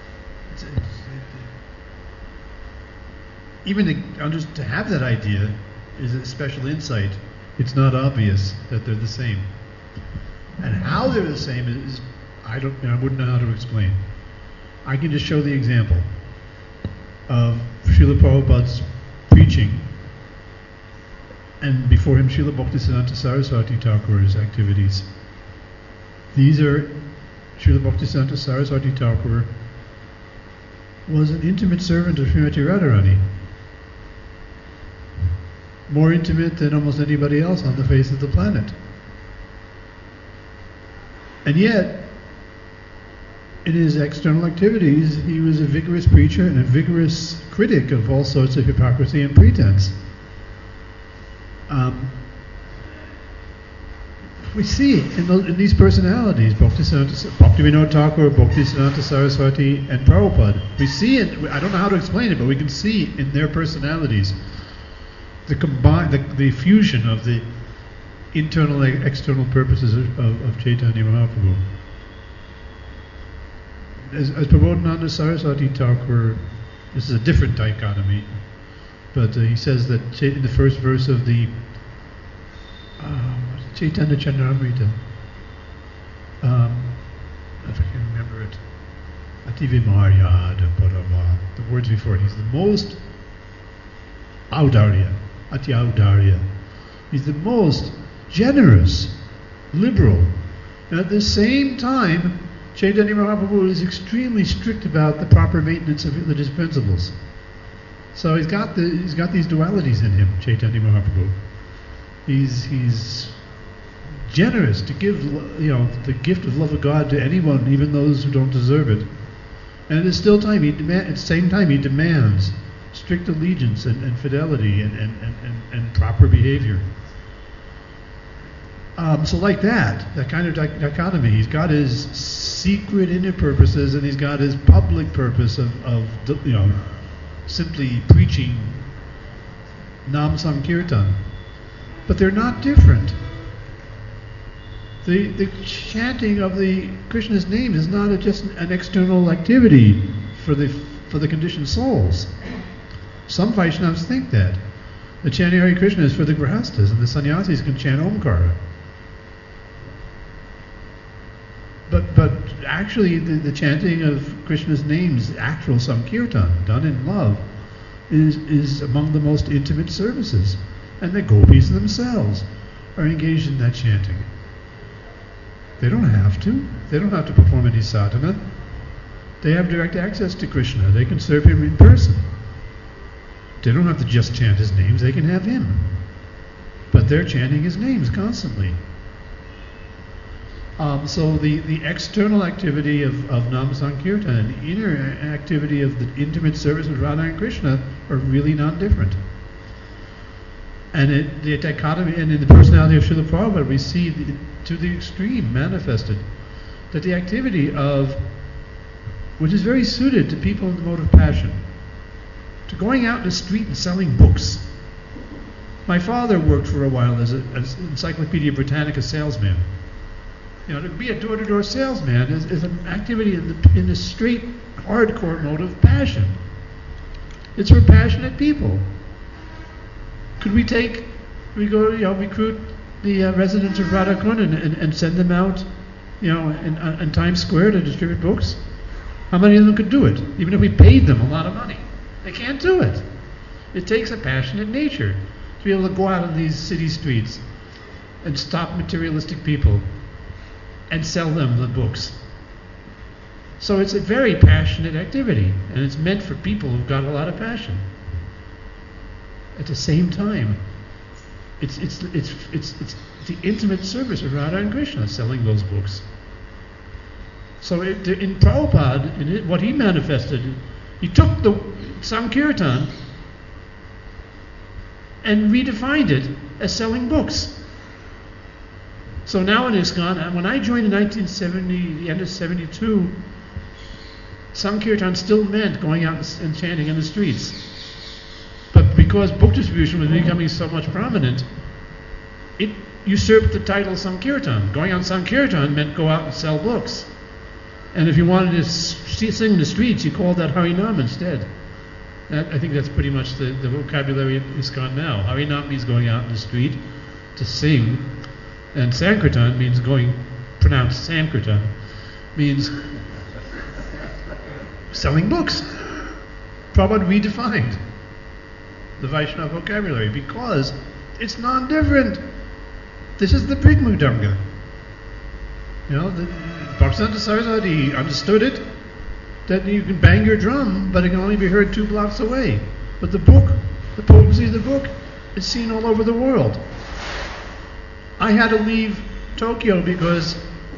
Even to have that idea is a special insight. It's not obvious that they're the same. And how they're the same is, I wouldn't know how to explain. I can just show the example of Srila Prabhupada's preaching, and before him Srila Bhaktisiddhanta Saraswati Thakur's activities. These are Srila Bhaktisiddhanta Saraswati Thakur was an intimate servant of Srimati Radharani. More intimate than almost anybody else on the face of the planet. And yet, in his external activities, he was a vigorous preacher and a vigorous critic of all sorts of hypocrisy and pretense. We see it in these personalities, Bhaktivinoda Thakur, Bhaktisiddhanta Saraswati, and Prabhupada. We see it, I don't know how to explain it, but we can see in their personalities the fusion of the internal and external purposes of Chaitanya Mahaprabhu. As Prabodhananda Saraswati Thakur, this is a different dichotomy, but he says that in the first verse of the Chaitanya Chandramrita, if I can remember it, Ativimaryada Parava, the words before, he's the most Audarya, Ati Audarya. He's the most generous, liberal. And at the same time, Chaitanya Mahaprabhu is extremely strict about the proper maintenance of religious principles. So he's got these dualities in him, Chaitanya Mahaprabhu. He's generous to give the gift of love of God to anyone, even those who don't deserve it. And at the same time he demands strict allegiance and fidelity and proper behavior. So like that kind of dichotomy, he's got his secret inner purposes and he's got his public purpose of simply preaching Nam Sankirtan. But they're not different. The chanting of the Krishna's name is not just an external activity for the conditioned souls. Some Vaishnavas think that. The chanting Hare Krishna is for the grihastas, and the sannyasis can chant Omkara. But actually the chanting of Krishna's names, actual Sankirtan, done in love, is among the most intimate services. And the gopis themselves are engaged in that chanting. They don't have to. They don't have to perform any sadhana. They have direct access to Krishna. They can serve him in person. They don't have to just chant his names. They can have him. But they're chanting his names constantly. So the external activity of Nam Sankirtan and the inner activity of the intimate service of Radha and Krishna are really not different. And the dichotomy, and in the personality of Srila Prabhupada, we see to the extreme manifested that the activity of, which is very suited to people in the mode of passion, to going out in the street and selling books. My father worked for a while as an Encyclopedia Britannica salesman. To be a door-to-door salesman is an activity in the straight, hardcore mode of passion. It's for passionate people. Could we go recruit the residents of Radha Kund and send them out, in Times Square to distribute books? How many of them could do it? Even if we paid them a lot of money, they can't do it. It takes a passionate nature to be able to go out on these city streets and stop materialistic people and sell them the books. So it's a very passionate activity, and it's meant for people who've got a lot of passion. At the same time, it's the intimate service of Radha and Krishna selling those books. So in Prabhupada, what he manifested, he took the Sankirtan and redefined it as selling books. So now in ISKCON, when I joined in 1970, the end of 72, Sankirtan still meant going out and chanting in the streets. But because book distribution was becoming so much prominent, it usurped the title Sankirtan. Going on Sankirtan meant go out and sell books. And if you wanted to sing in the streets, you called that Harinam instead. I think that's pretty much the vocabulary of ISKCON now. Harinam means going out in the street to sing, and Sankirtan means pronounced Sankirtan, means selling books. Prabhupada redefined the Vaishnava vocabulary because it's non-different. This is the Brigmudanga. The Bhaktisiddhanta Saraswati understood it, that you can bang your drum, but it can only be heard 2 blocks away. But the book, the potency of the book, is seen all over the world. I had to leave Tokyo because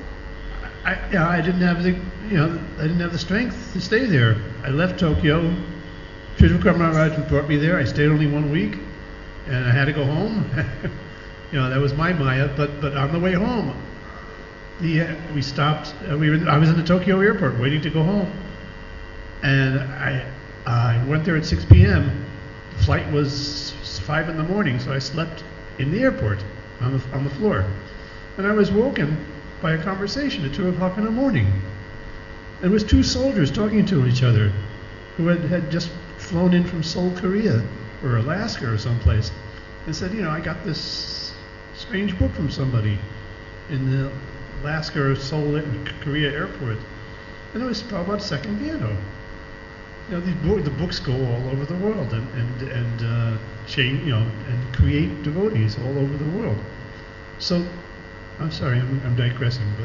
I didn't have the strength to stay there. I left Tokyo. Sridhar Maharaj brought me there. I stayed only 1 week, and I had to go home. That was my Maya. But on the way home, we stopped. I was in the Tokyo airport waiting to go home, and I went there at 6 p.m. The flight was 5 in the morning, so I slept in the airport on the floor, and I was woken by a conversation at 2 o'clock in the morning. It was 2 soldiers talking to each other who had just flown in from Seoul, Korea, or Alaska or someplace, and said, I got this strange book from somebody in the Alaska or Seoul, Korea airport, and it was Prabhupada's second piano. The books go all over the world and change, and create devotees all over the world. So, I'm sorry, I'm digressing, but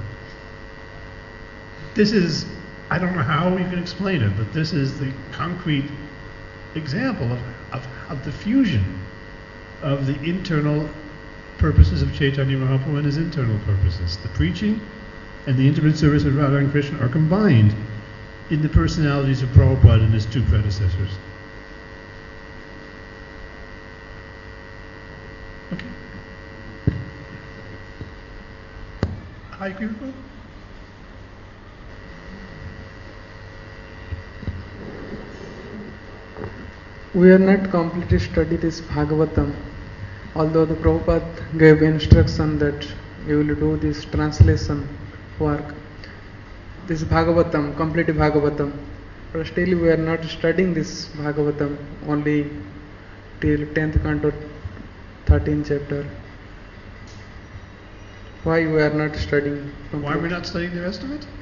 this is, I don't know how we can explain it, but this is the concrete example of the fusion of the internal purposes of Chaitanya Mahaprabhu and his internal purposes. The preaching and the intimate service of Radha and Krishna are combined in the personalities of Prabhupada and his 2 predecessors. Okay. Hi, Kripa. We are not completely study this Bhagavatam, although the Prabhupada gave instruction that you will do this translation work. This Bhagavatam, complete Bhagavatam. But still we are not studying this Bhagavatam only till 10th canto, 13th chapter. Why we are not studying? Why are we not studying the rest of it?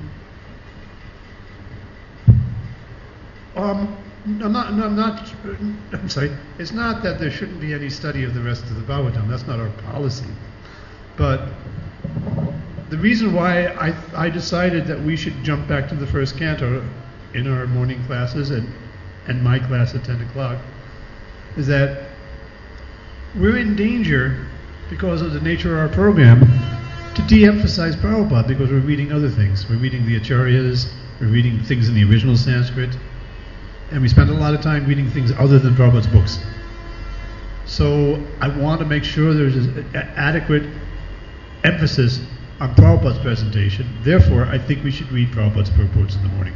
I'm sorry. It's not that there shouldn't be any study of the rest of the Bhagavatam. That's not our policy. But the reason why I decided that we should jump back to the first canto in our morning classes and my class at 10 o'clock is that we're in danger, because of the nature of our program, to de-emphasize Prabhupada because we're reading other things. We're reading the Acharyas, we're reading things in the original Sanskrit, and we spend a lot of time reading things other than Prabhupada's books. So I want to make sure there's an adequate emphasis on Prabhupada's presentation. Therefore, I think we should read Prabhupada's purports in the morning.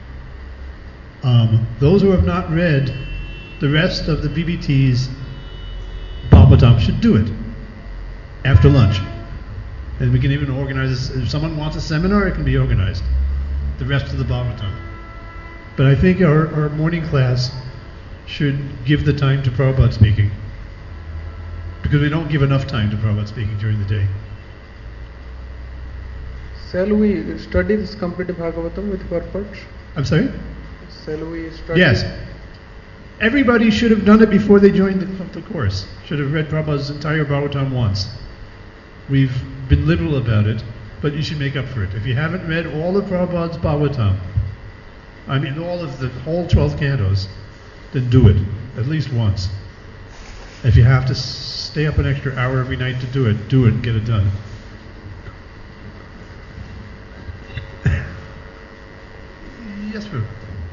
Those who have not read the rest of the BBT's Bhagavatam should do it after lunch. And we can even organize this. If someone wants a seminar, it can be organized. The rest of the Bhagavatam. But I think our morning class should give the time to Prabhupada speaking, because we don't give enough time to Prabhupada speaking during the day. Shall we study this complete Bhagavatam with purport? I'm sorry? Shall we study? Yes. Everybody should have done it before they joined the course. Should have read Prabhupada's entire Bhagavatam once. We've been liberal about it, but you should make up for it. If you haven't read all of Prabhupada's Bhagavatam, I mean all 12 cantos, then do it, at least once. If you have to stay up an extra hour every night to do it and get it done. Yes, Prabhu.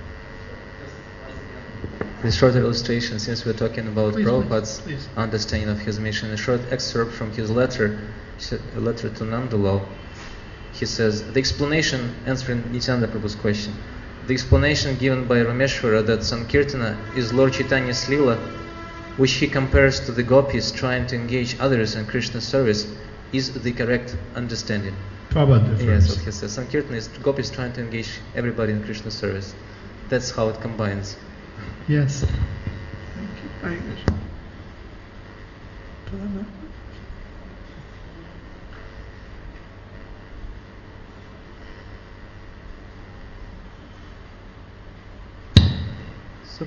This short illustration, since we're talking about Prabhupada's please. understanding of his mission, a short excerpt from his letter, a letter to Nandalal. He says, the explanation, answering Nityananda Prabhu's question, the explanation given by Rameshwara that Sankirtana is Lord Chaitanya's Leela, which he compares to the gopis trying to engage others in Krishna's service, is the correct understanding. Prabhupada Yes, what he says. Sankirtana is gopis trying to engage everybody in Krishna's service. That's how it combines. Yes. Thank you. So,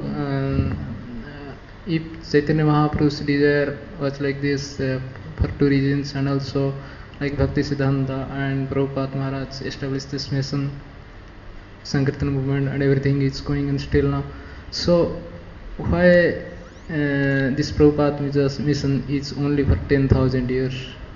if Chaitanya Mahaprabhu's desire was like this for two reasons, and also like Bhakti Siddhanta and Prabhupada Maharaj established this mission, Sankirtan movement, and everything is going on still now. So, why this Prabhupada mission is only for 10,000 years?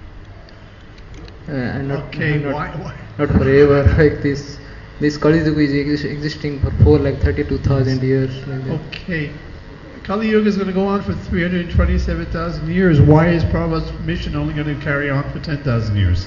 And not forever like this. This Kali Yuga is existing for 32,000 years. Like that. Okay. Kali Yuga is going to go on for 327,000 years. Why is Prabhupada's mission only going to carry on for 10,000 years?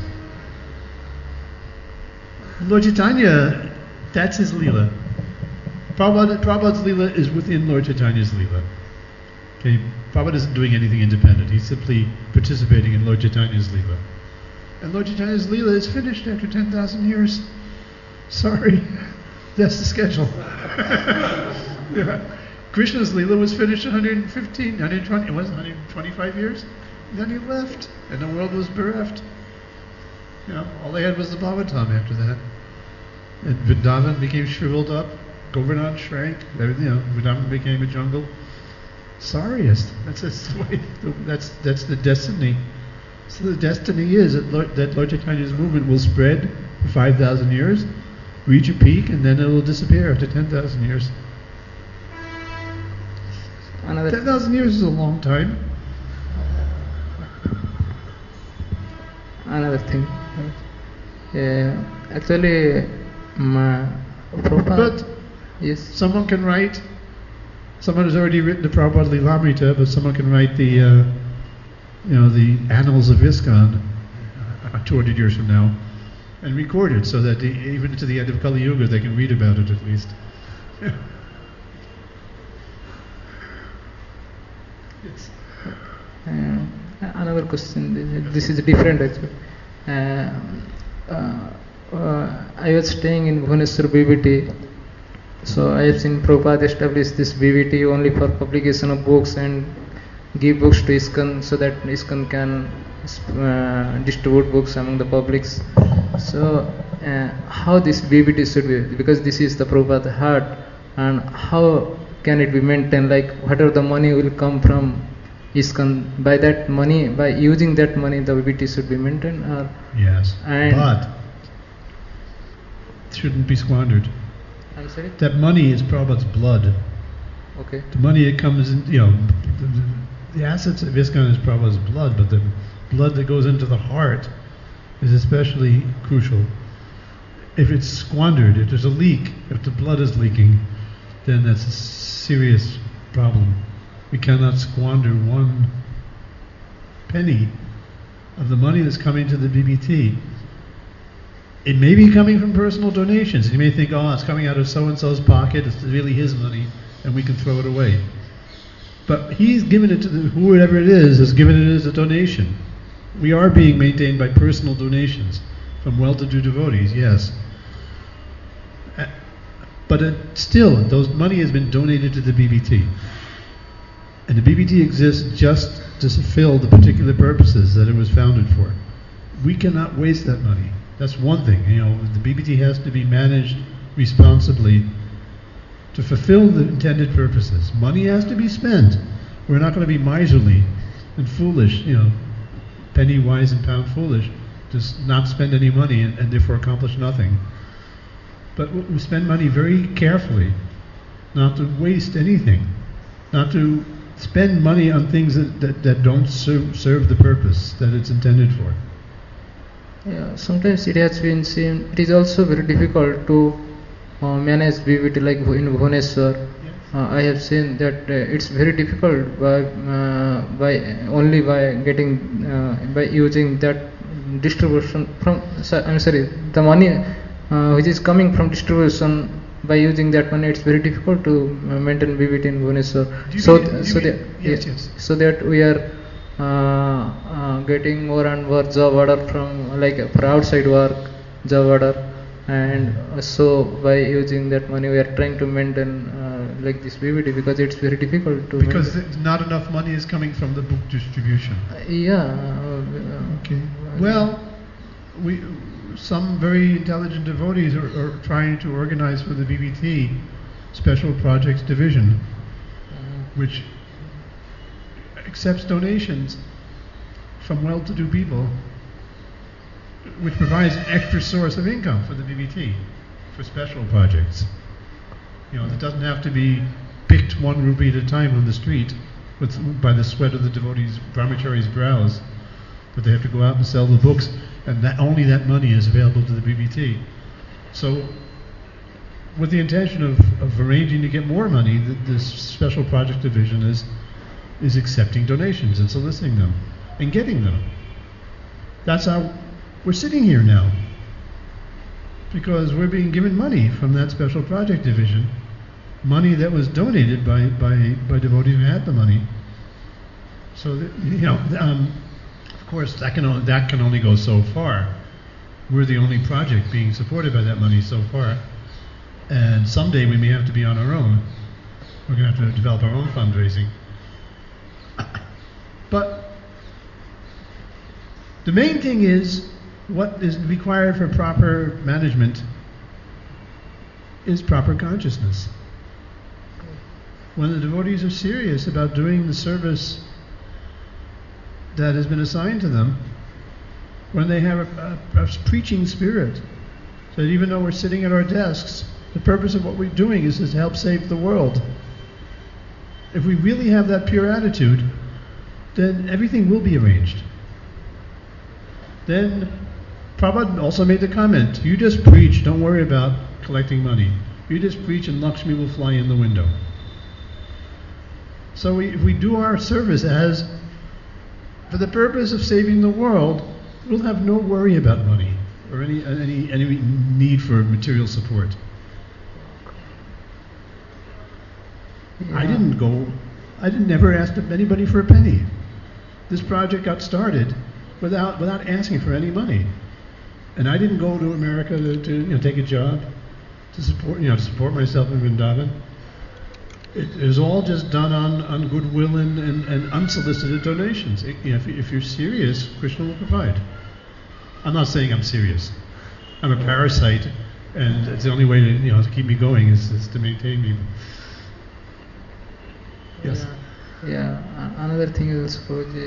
Lord Chaitanya, that's his Leela. Prabhupada's Leela is within Lord Chaitanya's Leela. Okay? Prabhupada isn't doing anything independent. He's simply participating in Lord Chaitanya's Leela. And Lord Chaitanya's Leela is finished after 10,000 years. Sorry, that's the schedule. Yeah. Krishna's Leela was finished 125 years. And then he left, and the world was bereft. You know, all they had was the Bhagavatam after that. And Vrindavan became shriveled up. Govardhan shrank. Vrindavan became a jungle. Sorry, that's the way. That's the destiny. So the destiny is that Lord Chaitanya's movement will spread for 5,000 years, reach a peak, and then it will disappear after 10,000 years. 10,000 years is a long time. Another thing. Actually, Prabhupada. But yes. Someone can write. Someone has already written the Prabhupada Lilamrita, but someone can write the annals of ISKCON 200 years from now, and record it so that even to the end of Kali Yuga they can read about it at least. Yes. Another question, this is different actually. I was staying in Bhubaneswar BBT, so I have seen Prabhupada establish this BBT only for publication of books and give books to ISKCON so that ISKCON can distribute books among the publics. So how this BBT should be, because this is the Prabhupada heart, and how can it be maintained, like whatever the money will come from ISKCON, by that money, by using that money the BBT should be maintained, or Yes, and but it shouldn't be squandered. I'm sorry? That money is Prabhupada's blood. Okay. The money that comes in, the assets of ISKCON is Prabhupada's blood, but the blood that goes into the heart is especially crucial. If it's squandered, if there's a leak, if the blood is leaking, then that's a serious problem. We cannot squander one penny of the money that's coming to the BBT. It may be coming from personal donations. You may think, oh, it's coming out of so-and-so's pocket, it's really his money, and we can throw it away. But he's given it to whoever it is has given it as a donation. We are being maintained by personal donations from well-to-do devotees, yes. But still, those money has been donated to the BBT. And the BBT exists just to fulfill the particular purposes that it was founded for. We cannot waste that money. That's one thing. The BBT has to be managed responsibly to fulfill the intended purposes. Money has to be spent. We're not going to be miserly and foolish, penny wise and pound foolish, just not spend any money and therefore accomplish nothing. But we spend money very carefully, not to waste anything, not to spend money on things that don't serve the purpose that it's intended for. Yeah, sometimes it has been seen, it is also very difficult to manage BBT, like in Bhubaneswar. I have seen that it's very difficult by getting by using that distribution from. The money which is coming from distribution. By using that money, it's very difficult to maintain BBT in Bhubaneswar. So that we are getting more and more job order from, like for outside work, job order. And so by using that money we are trying to maintain like this BBT, because it's very difficult to because not enough money is coming from the book distribution. Okay. Well, some very intelligent devotees are trying to organize for the BBT Special Projects Division, which accepts donations from well-to-do people, which provides an extra source of income for the BBT, for special projects. It doesn't have to be picked 1 rupee at a time on the street by the sweat of the devotees' brahmachari's brows, but they have to go out and sell the books, and only that money is available to the BBT. So, with the intention of arranging to get more money, this special project division is accepting donations and soliciting them and getting them. That's how we're sitting here now, because we're being given money from that special project division, money that was donated by devotees who had the money. So of course that can only go so far. We're the only project being supported by that money so far, and someday we may have to be on our own. We're going to have to develop our own fundraising. But the main thing is, what is required for proper management is proper consciousness. When the devotees are serious about doing the service that has been assigned to them, when they have a preaching spirit, so that even though we're sitting at our desks, the purpose of what we're doing is to help save the world. If we really have that pure attitude, then everything will be arranged. Then Prabhupada also made the comment, you just preach, don't worry about collecting money. You just preach and Lakshmi will fly in the window. So if we do our service as for the purpose of saving the world, we'll have no worry about money or any need for material support. Yeah. I didn't go I never asked anybody for a penny. This project got started without asking for any money. And I didn't go to America to take a job to support myself in Vrindavan. It was all just done on goodwill and unsolicited donations. If you're serious, Krishna will provide. I'm not saying I'm serious. I'm a parasite, and it's the only way to keep me going is to maintain me. Yes. Yeah. Another thing is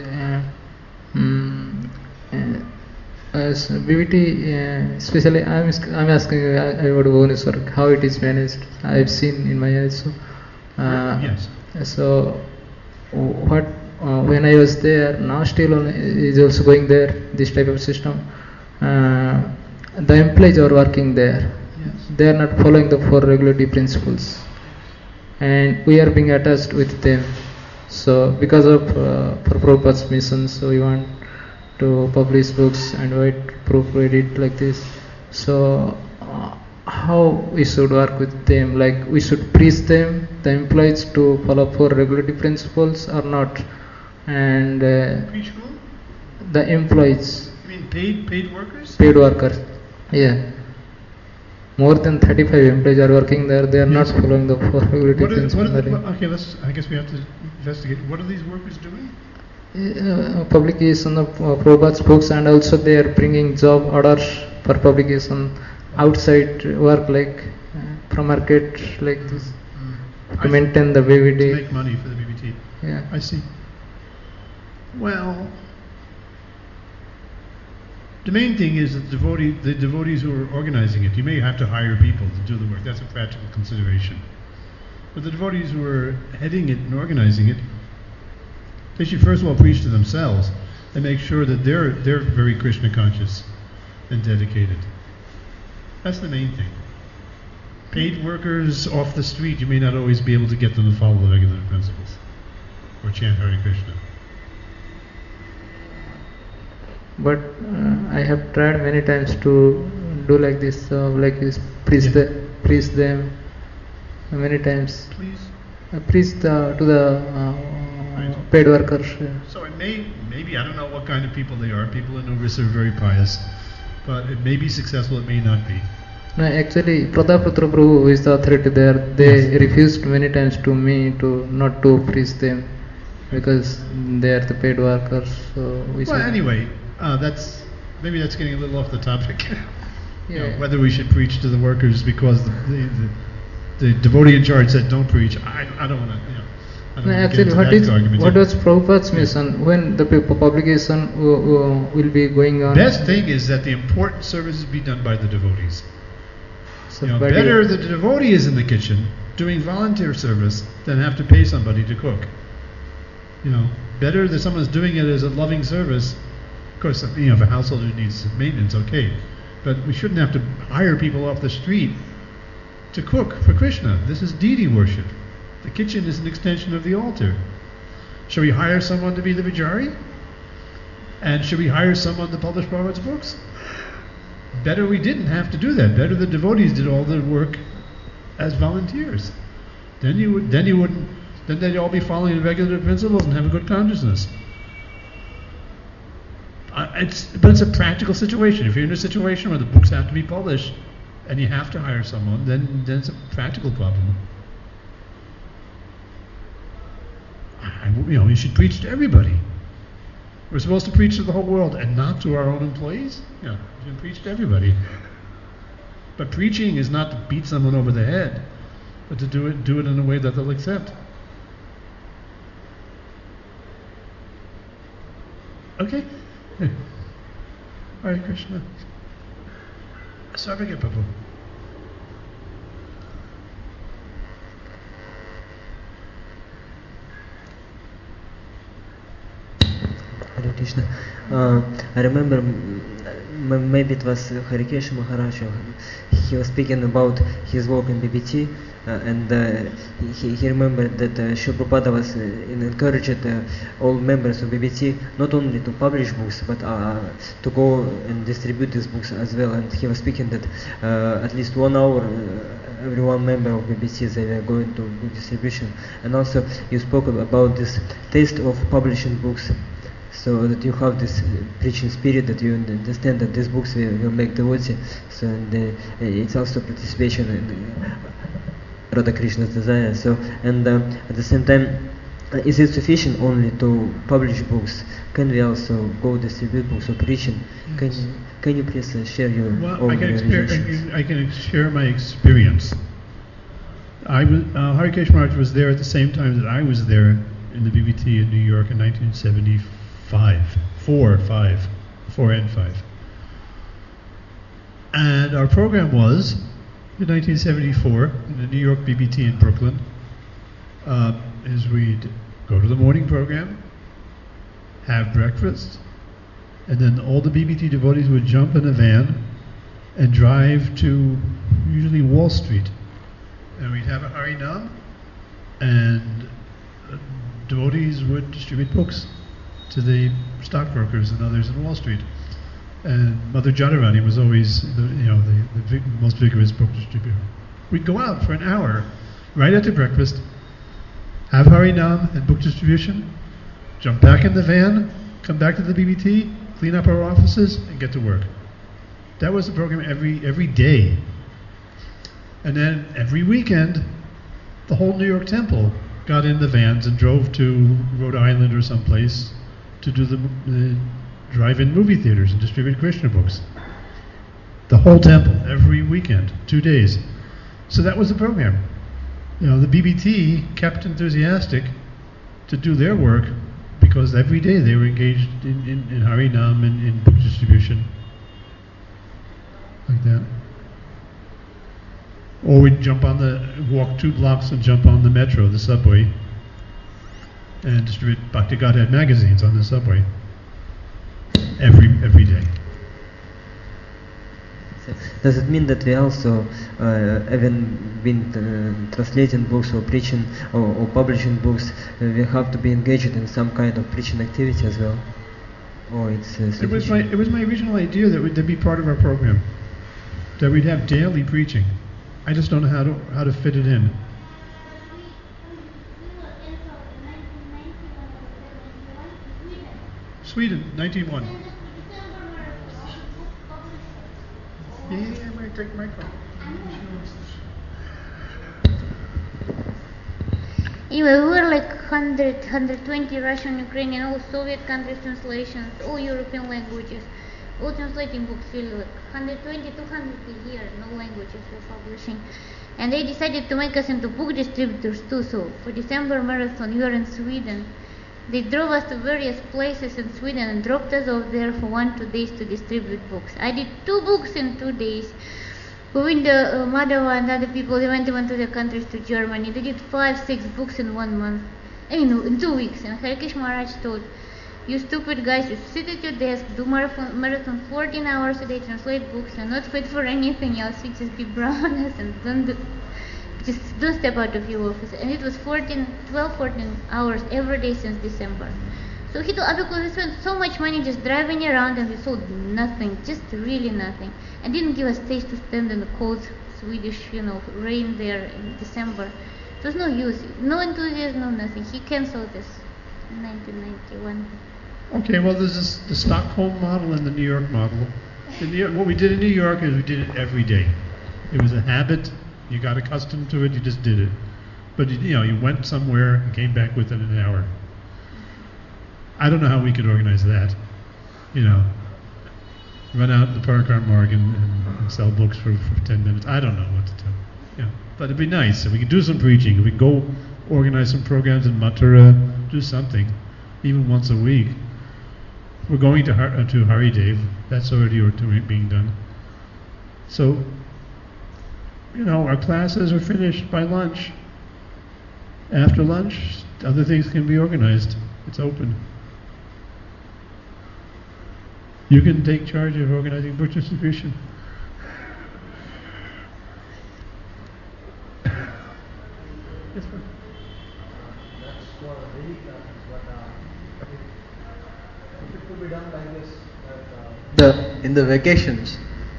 as BBT, especially I'm asking about Bhubaneswar, how it is managed. I've seen in my eyes. So, Yes. So what when I was there, now still is also going there. This type of system. The employees are working there. Yes. They are not following the 4 regulatory principles, and we are being attached with them. So because of for Prabhupada's mission, so we want to publish books and write proofread it like this. So how we should work with them? Like we should preach them, the employees, to follow 4 regulatory principles or not? And Preach who? the employees, You mean paid workers? paid workers, yeah. More than 35 employees are working there. They are not following the 4 regulatory principles. I guess we have to investigate. What are these workers doing? Publication of Prabhupada's books, and also they are bringing job orders for publication outside work, like from market, like this, to maintain the To BBT. make money for the BBT. Yeah. I see. Well, the main thing is that the devotees who are organizing it, you may have to hire people to do the work. That's a practical consideration. But the devotees who are heading it and organizing it, they should first of all preach to themselves and make sure that they're very Krishna conscious and dedicated. That's the main thing. Paid workers off the street, you may not always be able to get them to follow the regular principles or chant Hare Krishna. But I have tried many times to do like this, preach them many times. Please. Preach to the paid workers. So it maybe I don't know what kind of people they are. People in Orissa are very pious, but it may be successful. It may not be. No, actually, Pratapputra Prabhu, who is the authority there, they refused many times to me not to preach them because they are the paid workers. So Anyway, that's getting a little off the topic. Yeah. Whether we should preach to the workers because the devotee in charge said don't preach. I don't want to. No, actually, what was Prabhupada's mission when the publication will be going on? Best thing is that the important services be done by the devotees. So Better the devotee is in the kitchen doing volunteer service than have to pay somebody to cook. Better that someone's doing it as a loving service. Of course, if a householder needs maintenance, okay, but we shouldn't have to hire people off the street to cook for Krishna. This is deity worship. The kitchen is an extension of the altar. Should we hire someone to be the Vijari? And should we hire someone to publish Prabhupada's books? Better we didn't have to do that. Better the devotees did all the work as volunteers. Then they'd all be following the regular principles and have a good consciousness. But it's a practical situation. If you're in a situation where the books have to be published and you have to hire someone, then it's a practical problem. You should preach to everybody. We're supposed to preach to the whole world and not to our own employees. You should preach to everybody. But preaching is not to beat someone over the head, but to do it in a way that they'll accept. Okay? Hare Krishna. Sarvagya Prabhu. Hare Krishna. I remember maybe it was Harikesh Maharaj. He was speaking about his work in BBT, and he remembered that Srila Prabhupada was encouraged all members of BBT not only to publish books but to go and distribute these books as well. And he was speaking that at least 1 hour every one member of BBT they were going to book distribution. And also you spoke about this taste of publishing books, so that you have this preaching spirit, that you understand that these books will make devotee. So it's also participation in Radha Krishna's desire. So and at the same time, is it sufficient only to publish books? Can we also go distribute books or preaching? Can you please share your own realizations? I can share my experience. Harikesh Maharaj was there at the same time that I was there in the BBT in New York in 1975. 4 and 5. And our program was, in 1974, in the New York BBT in Brooklyn, is we'd go to the morning program, have breakfast, and then all the BBT devotees would jump in a van and drive to usually Wall Street. And we'd have a Harinam, and devotees would distribute books to the stockbrokers and others in Wall Street. And Mother Jadavani was always the most vigorous book distributor. We'd go out for an hour right after breakfast, have Harinam and book distribution, jump back in the van, come back to the BBT, clean up our offices, and get to work. That was the program every day. And then every weekend, the whole New York Temple got in the vans and drove to Rhode Island or someplace to do the drive-in movie theaters and distribute Krishna books. The whole temple, every weekend, 2 days. So that was the program. The BBT kept enthusiastic to do their work because every day they were engaged in Harinam and in book distribution. Like that. Or we'd walk 2 blocks and jump on the metro, the subway, and distribute Bhakti Godhead magazines on the subway every day. Does it mean that we also, even been translating books or preaching or publishing books, we have to be engaged in some kind of preaching activity as well? Or it's it was my original idea that would be part of our program, that we'd have daily preaching. I just don't know how to fit it in. Sweden, 1901. Yeah, I'm going to take my call. Anyway, we were like 120 Russian, Ukrainian, all Soviet countries translations, all European languages, all translating books, really like 120, 200 a year, no languages we're publishing. And they decided to make us into book distributors too, so for December Marathon, we were in Sweden. They drove us to various places in Sweden and dropped us off there for 1-2 days to distribute books. I did 2 books in 2 days. Govinda, Madhava and other people, they went even to their countries, to Germany. They did 5-6 books in 1 month. In 2 weeks. And Harikesh Maharaj told, you stupid guys, you sit at your desk, do marathon 14 hours a day, translate books, and not fit for anything else. You just be brahmanas and don't step out of your office. And it was 14 hours every day since December. So he told other people we spent so much money just driving around and we sold nothing, just really nothing. And didn't give us space to stand in the cold Swedish, rain there in December. It was no use, no enthusiasm, no nothing. He cancelled this in 1991. Okay, well there's the Stockholm model and the New York model. What we did in New York is we did it every day. It was a habit. You got accustomed to it, you just did it. But you went somewhere and came back within an hour. I don't know how we could organize that. Run out in the Parakar Marg and sell books for 10 minutes. I don't know what to do. But it'd be nice if we could do some preaching. If we could go organize some programs in Mathura, do something, even once a week. We're going to Haridev. That's already being done. So, our classes are finished by lunch. After lunch, other things can be organized. It's open. You can take charge of organizing book distribution. Yes, sir. That's for daily classes, but it could be done like this. That, in the vacations,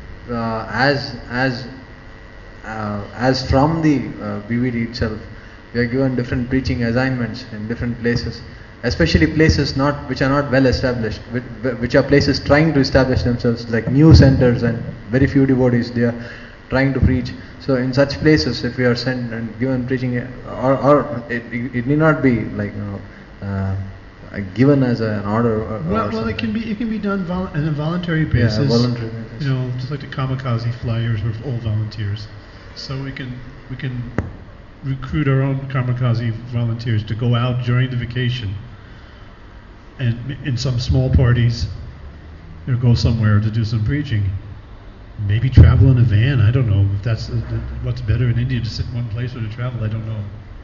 as from the BVD itself, we are given different preaching assignments in different places, especially places which are not well established, which are places trying to establish themselves, like new centers, and very few devotees they are trying to preach. So in such places, if we are sent and given preaching, or it need not be like given as an order. Well, it can be done on a voluntary basis. Yeah, voluntary basis. Just like the kamikaze flyers were all volunteers. So we can recruit our own kamikaze volunteers to go out during the vacation, and in some small parties, go somewhere to do some preaching. Maybe travel in a van. I don't know if that's what's better in India, to sit in one place or to travel. I don't know.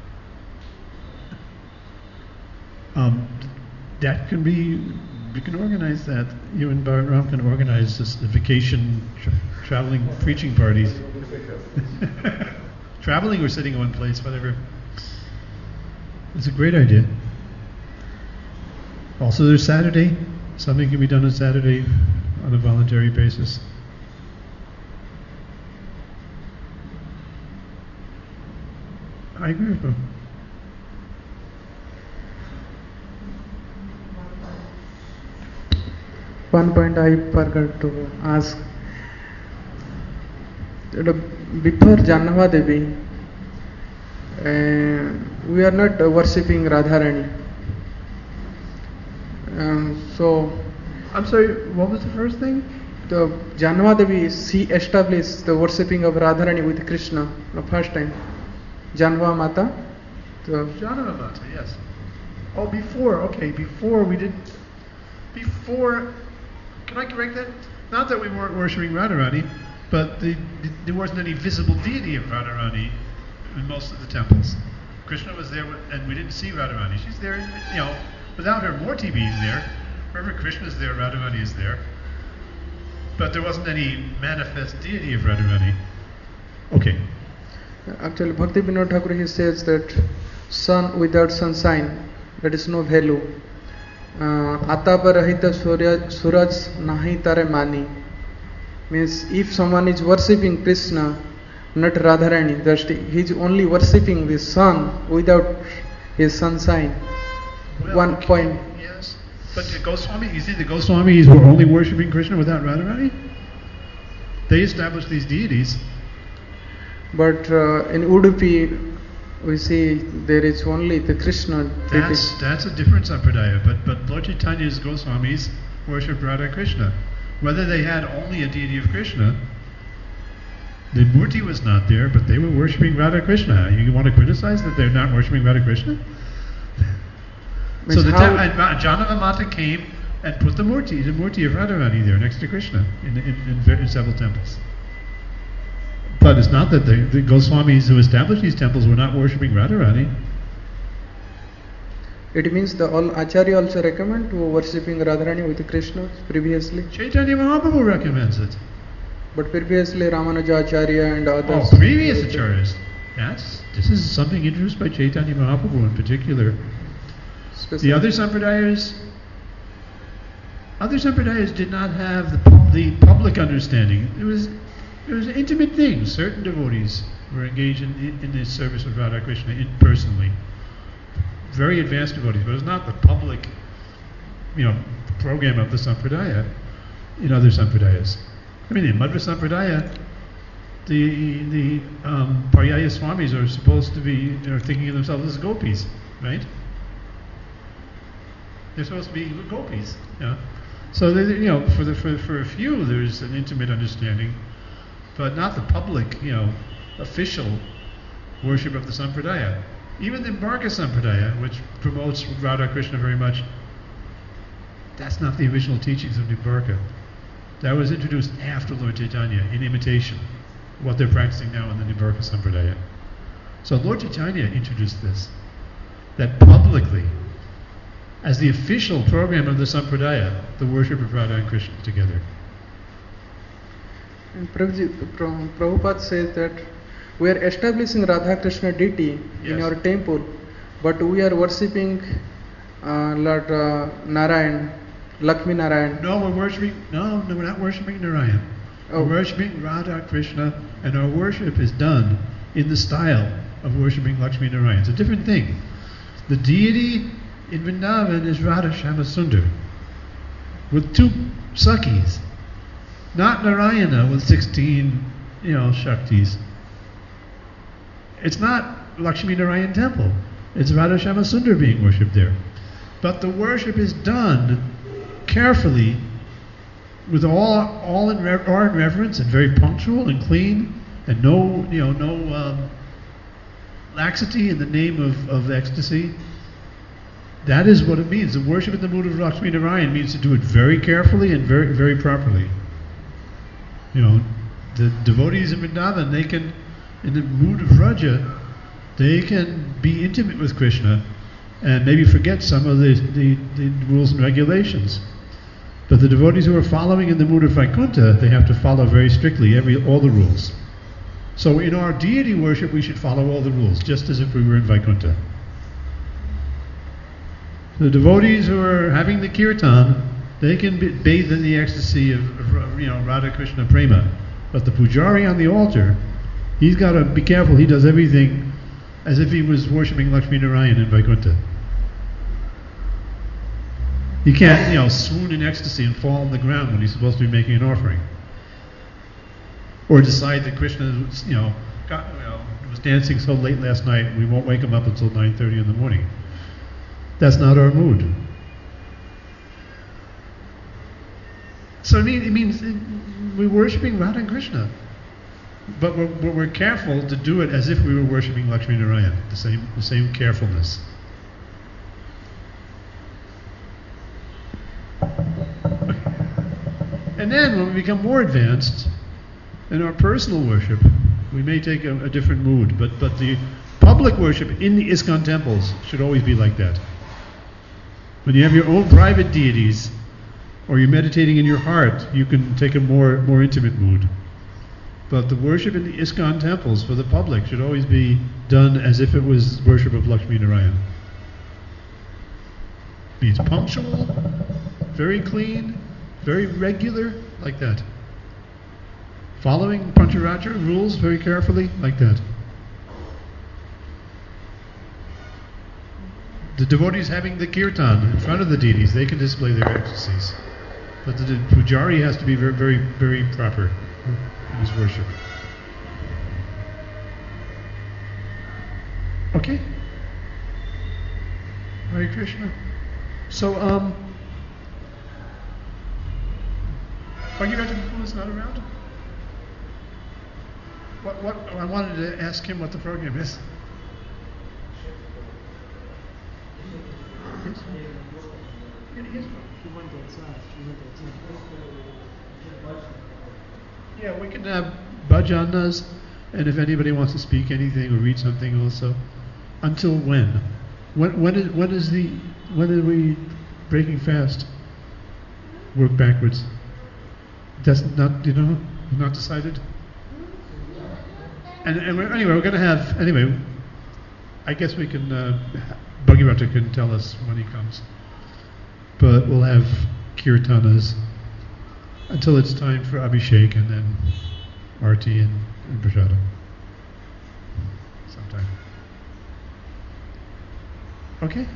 That can be. We can organize that. You and Bharat Ram can organize this vacation traveling preaching parties. Traveling or sitting in one place, whatever. It's a great idea. Also, there's Saturday. Something can be done on Saturday on a voluntary basis. I agree with you. One point I forgot to ask. Before Janava Devi, we are not worshipping Radharani. So, I'm sorry, what was the first thing? The Janava Devi, she established the worshipping of Radharani with Krishna the first time. Janava Mata. Janava Mata, yes. Oh, before we didn't. Before, can I correct that? Not that we weren't worshipping Radharani, but there wasn't any visible deity of Radharani in most of the temples. Krishna was there, and we didn't see Radharani. She's there, without her Murti being there. Wherever Krishna is there, Radharani is there. But there wasn't any manifest deity of Radharani. Okay. Actually, Bhakti Vinod Thakur, he says that sun without sunshine, that is no value. Ataparahita suraj nahi tare mani. Means if someone is worshipping Krishna, not Radharani, just he is only worshipping the sun without his sunshine. One point. Yes, but the Goswami, you see, the Goswamis were only worshipping Krishna without Radharani. They established these deities. But in Udupi, we see there is only the Krishna. That's a different sampradaya. But Lord Chaitanya's Goswamis worshipped Radha Krishna. Whether they had only a deity of Krishna, the Murti was not there, but they were worshipping Radha Krishna. You want to criticize that they're not worshipping Radha Krishna? So Janava Mata came and put the Murti of Radharani there next to Krishna in several temples. But it's not that the Goswamis who established these temples were not worshipping Radharani. It means the all Acharya also recommend to worshipping Radharani with Krishna previously. Chaitanya Mahaprabhu recommends it. But previously Ramanuja Acharya and others. Oh, previous acharyas. This is something introduced by Chaitanya Mahaprabhu in particular. The other sampradayas did not have the public understanding. It was intimate things. Certain devotees were engaged in the service of Radha Krishna personally. Very advanced devotees, but it was not the public, program of the sampradaya in other sampradayas. I mean, in Madhva Sampradaya, the Paryaya Swamis are supposed to be thinking of themselves as gopis, right? They're supposed to be gopis. Yeah. So for a few, there's an intimate understanding, but not the public, official worship of the sampradaya. Even the Nimbaka Sampradaya, which promotes Radha Krishna very much, that's not the original teachings of Nimbaka. That was introduced after Lord Chaitanya in imitation, what they're practicing now in the Nimbaka Sampradaya. So Lord Chaitanya introduced this, that publicly, as the official program of the Sampradaya, the worship of Radha and Krishna together. And Prabhupada says that we are establishing Radha Krishna deity in Yes. our temple, but we are worshipping Lord Narayan, Lakshmi Narayan. No, we're not worshiping Narayan. Oh. We're worshiping Radha Krishna, and our worship is done in the style of worshiping Lakshmi Narayan. It's a different thing. The deity in Vrindavan is Radha Shyama-Sundar with 2 Sakhis, not Narayana with 16, Shaktis. It's not Lakshmi Narayan temple. It's Radha Shyama-Sundar being worshipped there. But the worship is done carefully, with all in reverence, and very punctual and clean, and no laxity in the name of ecstasy. That is what it means. The worship in the mood of Lakshmi Narayan means to do it very carefully and very, very properly. The devotees in Vrindavan, they can, in the mood of Raja, they can be intimate with Krishna and maybe forget some of the rules and regulations. But the devotees who are following in the mood of Vaikuntha, they have to follow very strictly all the rules. So in our deity worship, we should follow all the rules, just as if we were in Vaikuntha. The devotees who are having the kirtan, they can be bathed in the ecstasy of Radha Krishna Prema. But the pujari on the altar, he's got to be careful. He does everything as if he was worshipping Lakshmi Narayan in Vaikuntha. He can't, swoon in ecstasy and fall on the ground when he's supposed to be making an offering. Or decide that Krishna, was dancing so late last night, we won't wake him up until 9:30 in the morning. That's not our mood. So it means we're worshipping Radha and Krishna, but we're careful to do it as if we were worshipping Lakshmi Narayan. The same carefulness. And then when we become more advanced in our personal worship, we may take a different mood, but the public worship in the ISKCON temples should always be like that. When you have your own private deities, or you're meditating in your heart, you can take a more intimate mood. But the worship in the ISKCON temples for the public should always be done as if it was worship of Lakshmi Narayan. Means punctual, very clean, very regular, like that. Following Pancharatra rules very carefully, like that. The devotees having the kirtan in front of the deities, they can display their ecstasies. But the pujari has to be very, very, very proper in his worship. Okay? Hare Krishna. So, Bhagiraja Prabhu is not around? What? I wanted to ask him what the program is. Yes? Yeah, we can have bhajanas, and if anybody wants to speak anything or read something also. Until when? When are we breaking fast? Work backwards. That's not, not decided? And we're going to have, I guess we can, Bhagiraja can tell us when he comes. But we'll have kirtanas until it's time for Abhishek and then Arti and Prashada. Sometime. Okay?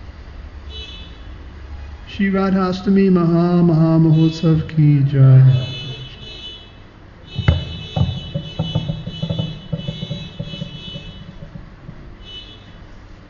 Shri Radhastami Maha Mahotsav Ki Jai.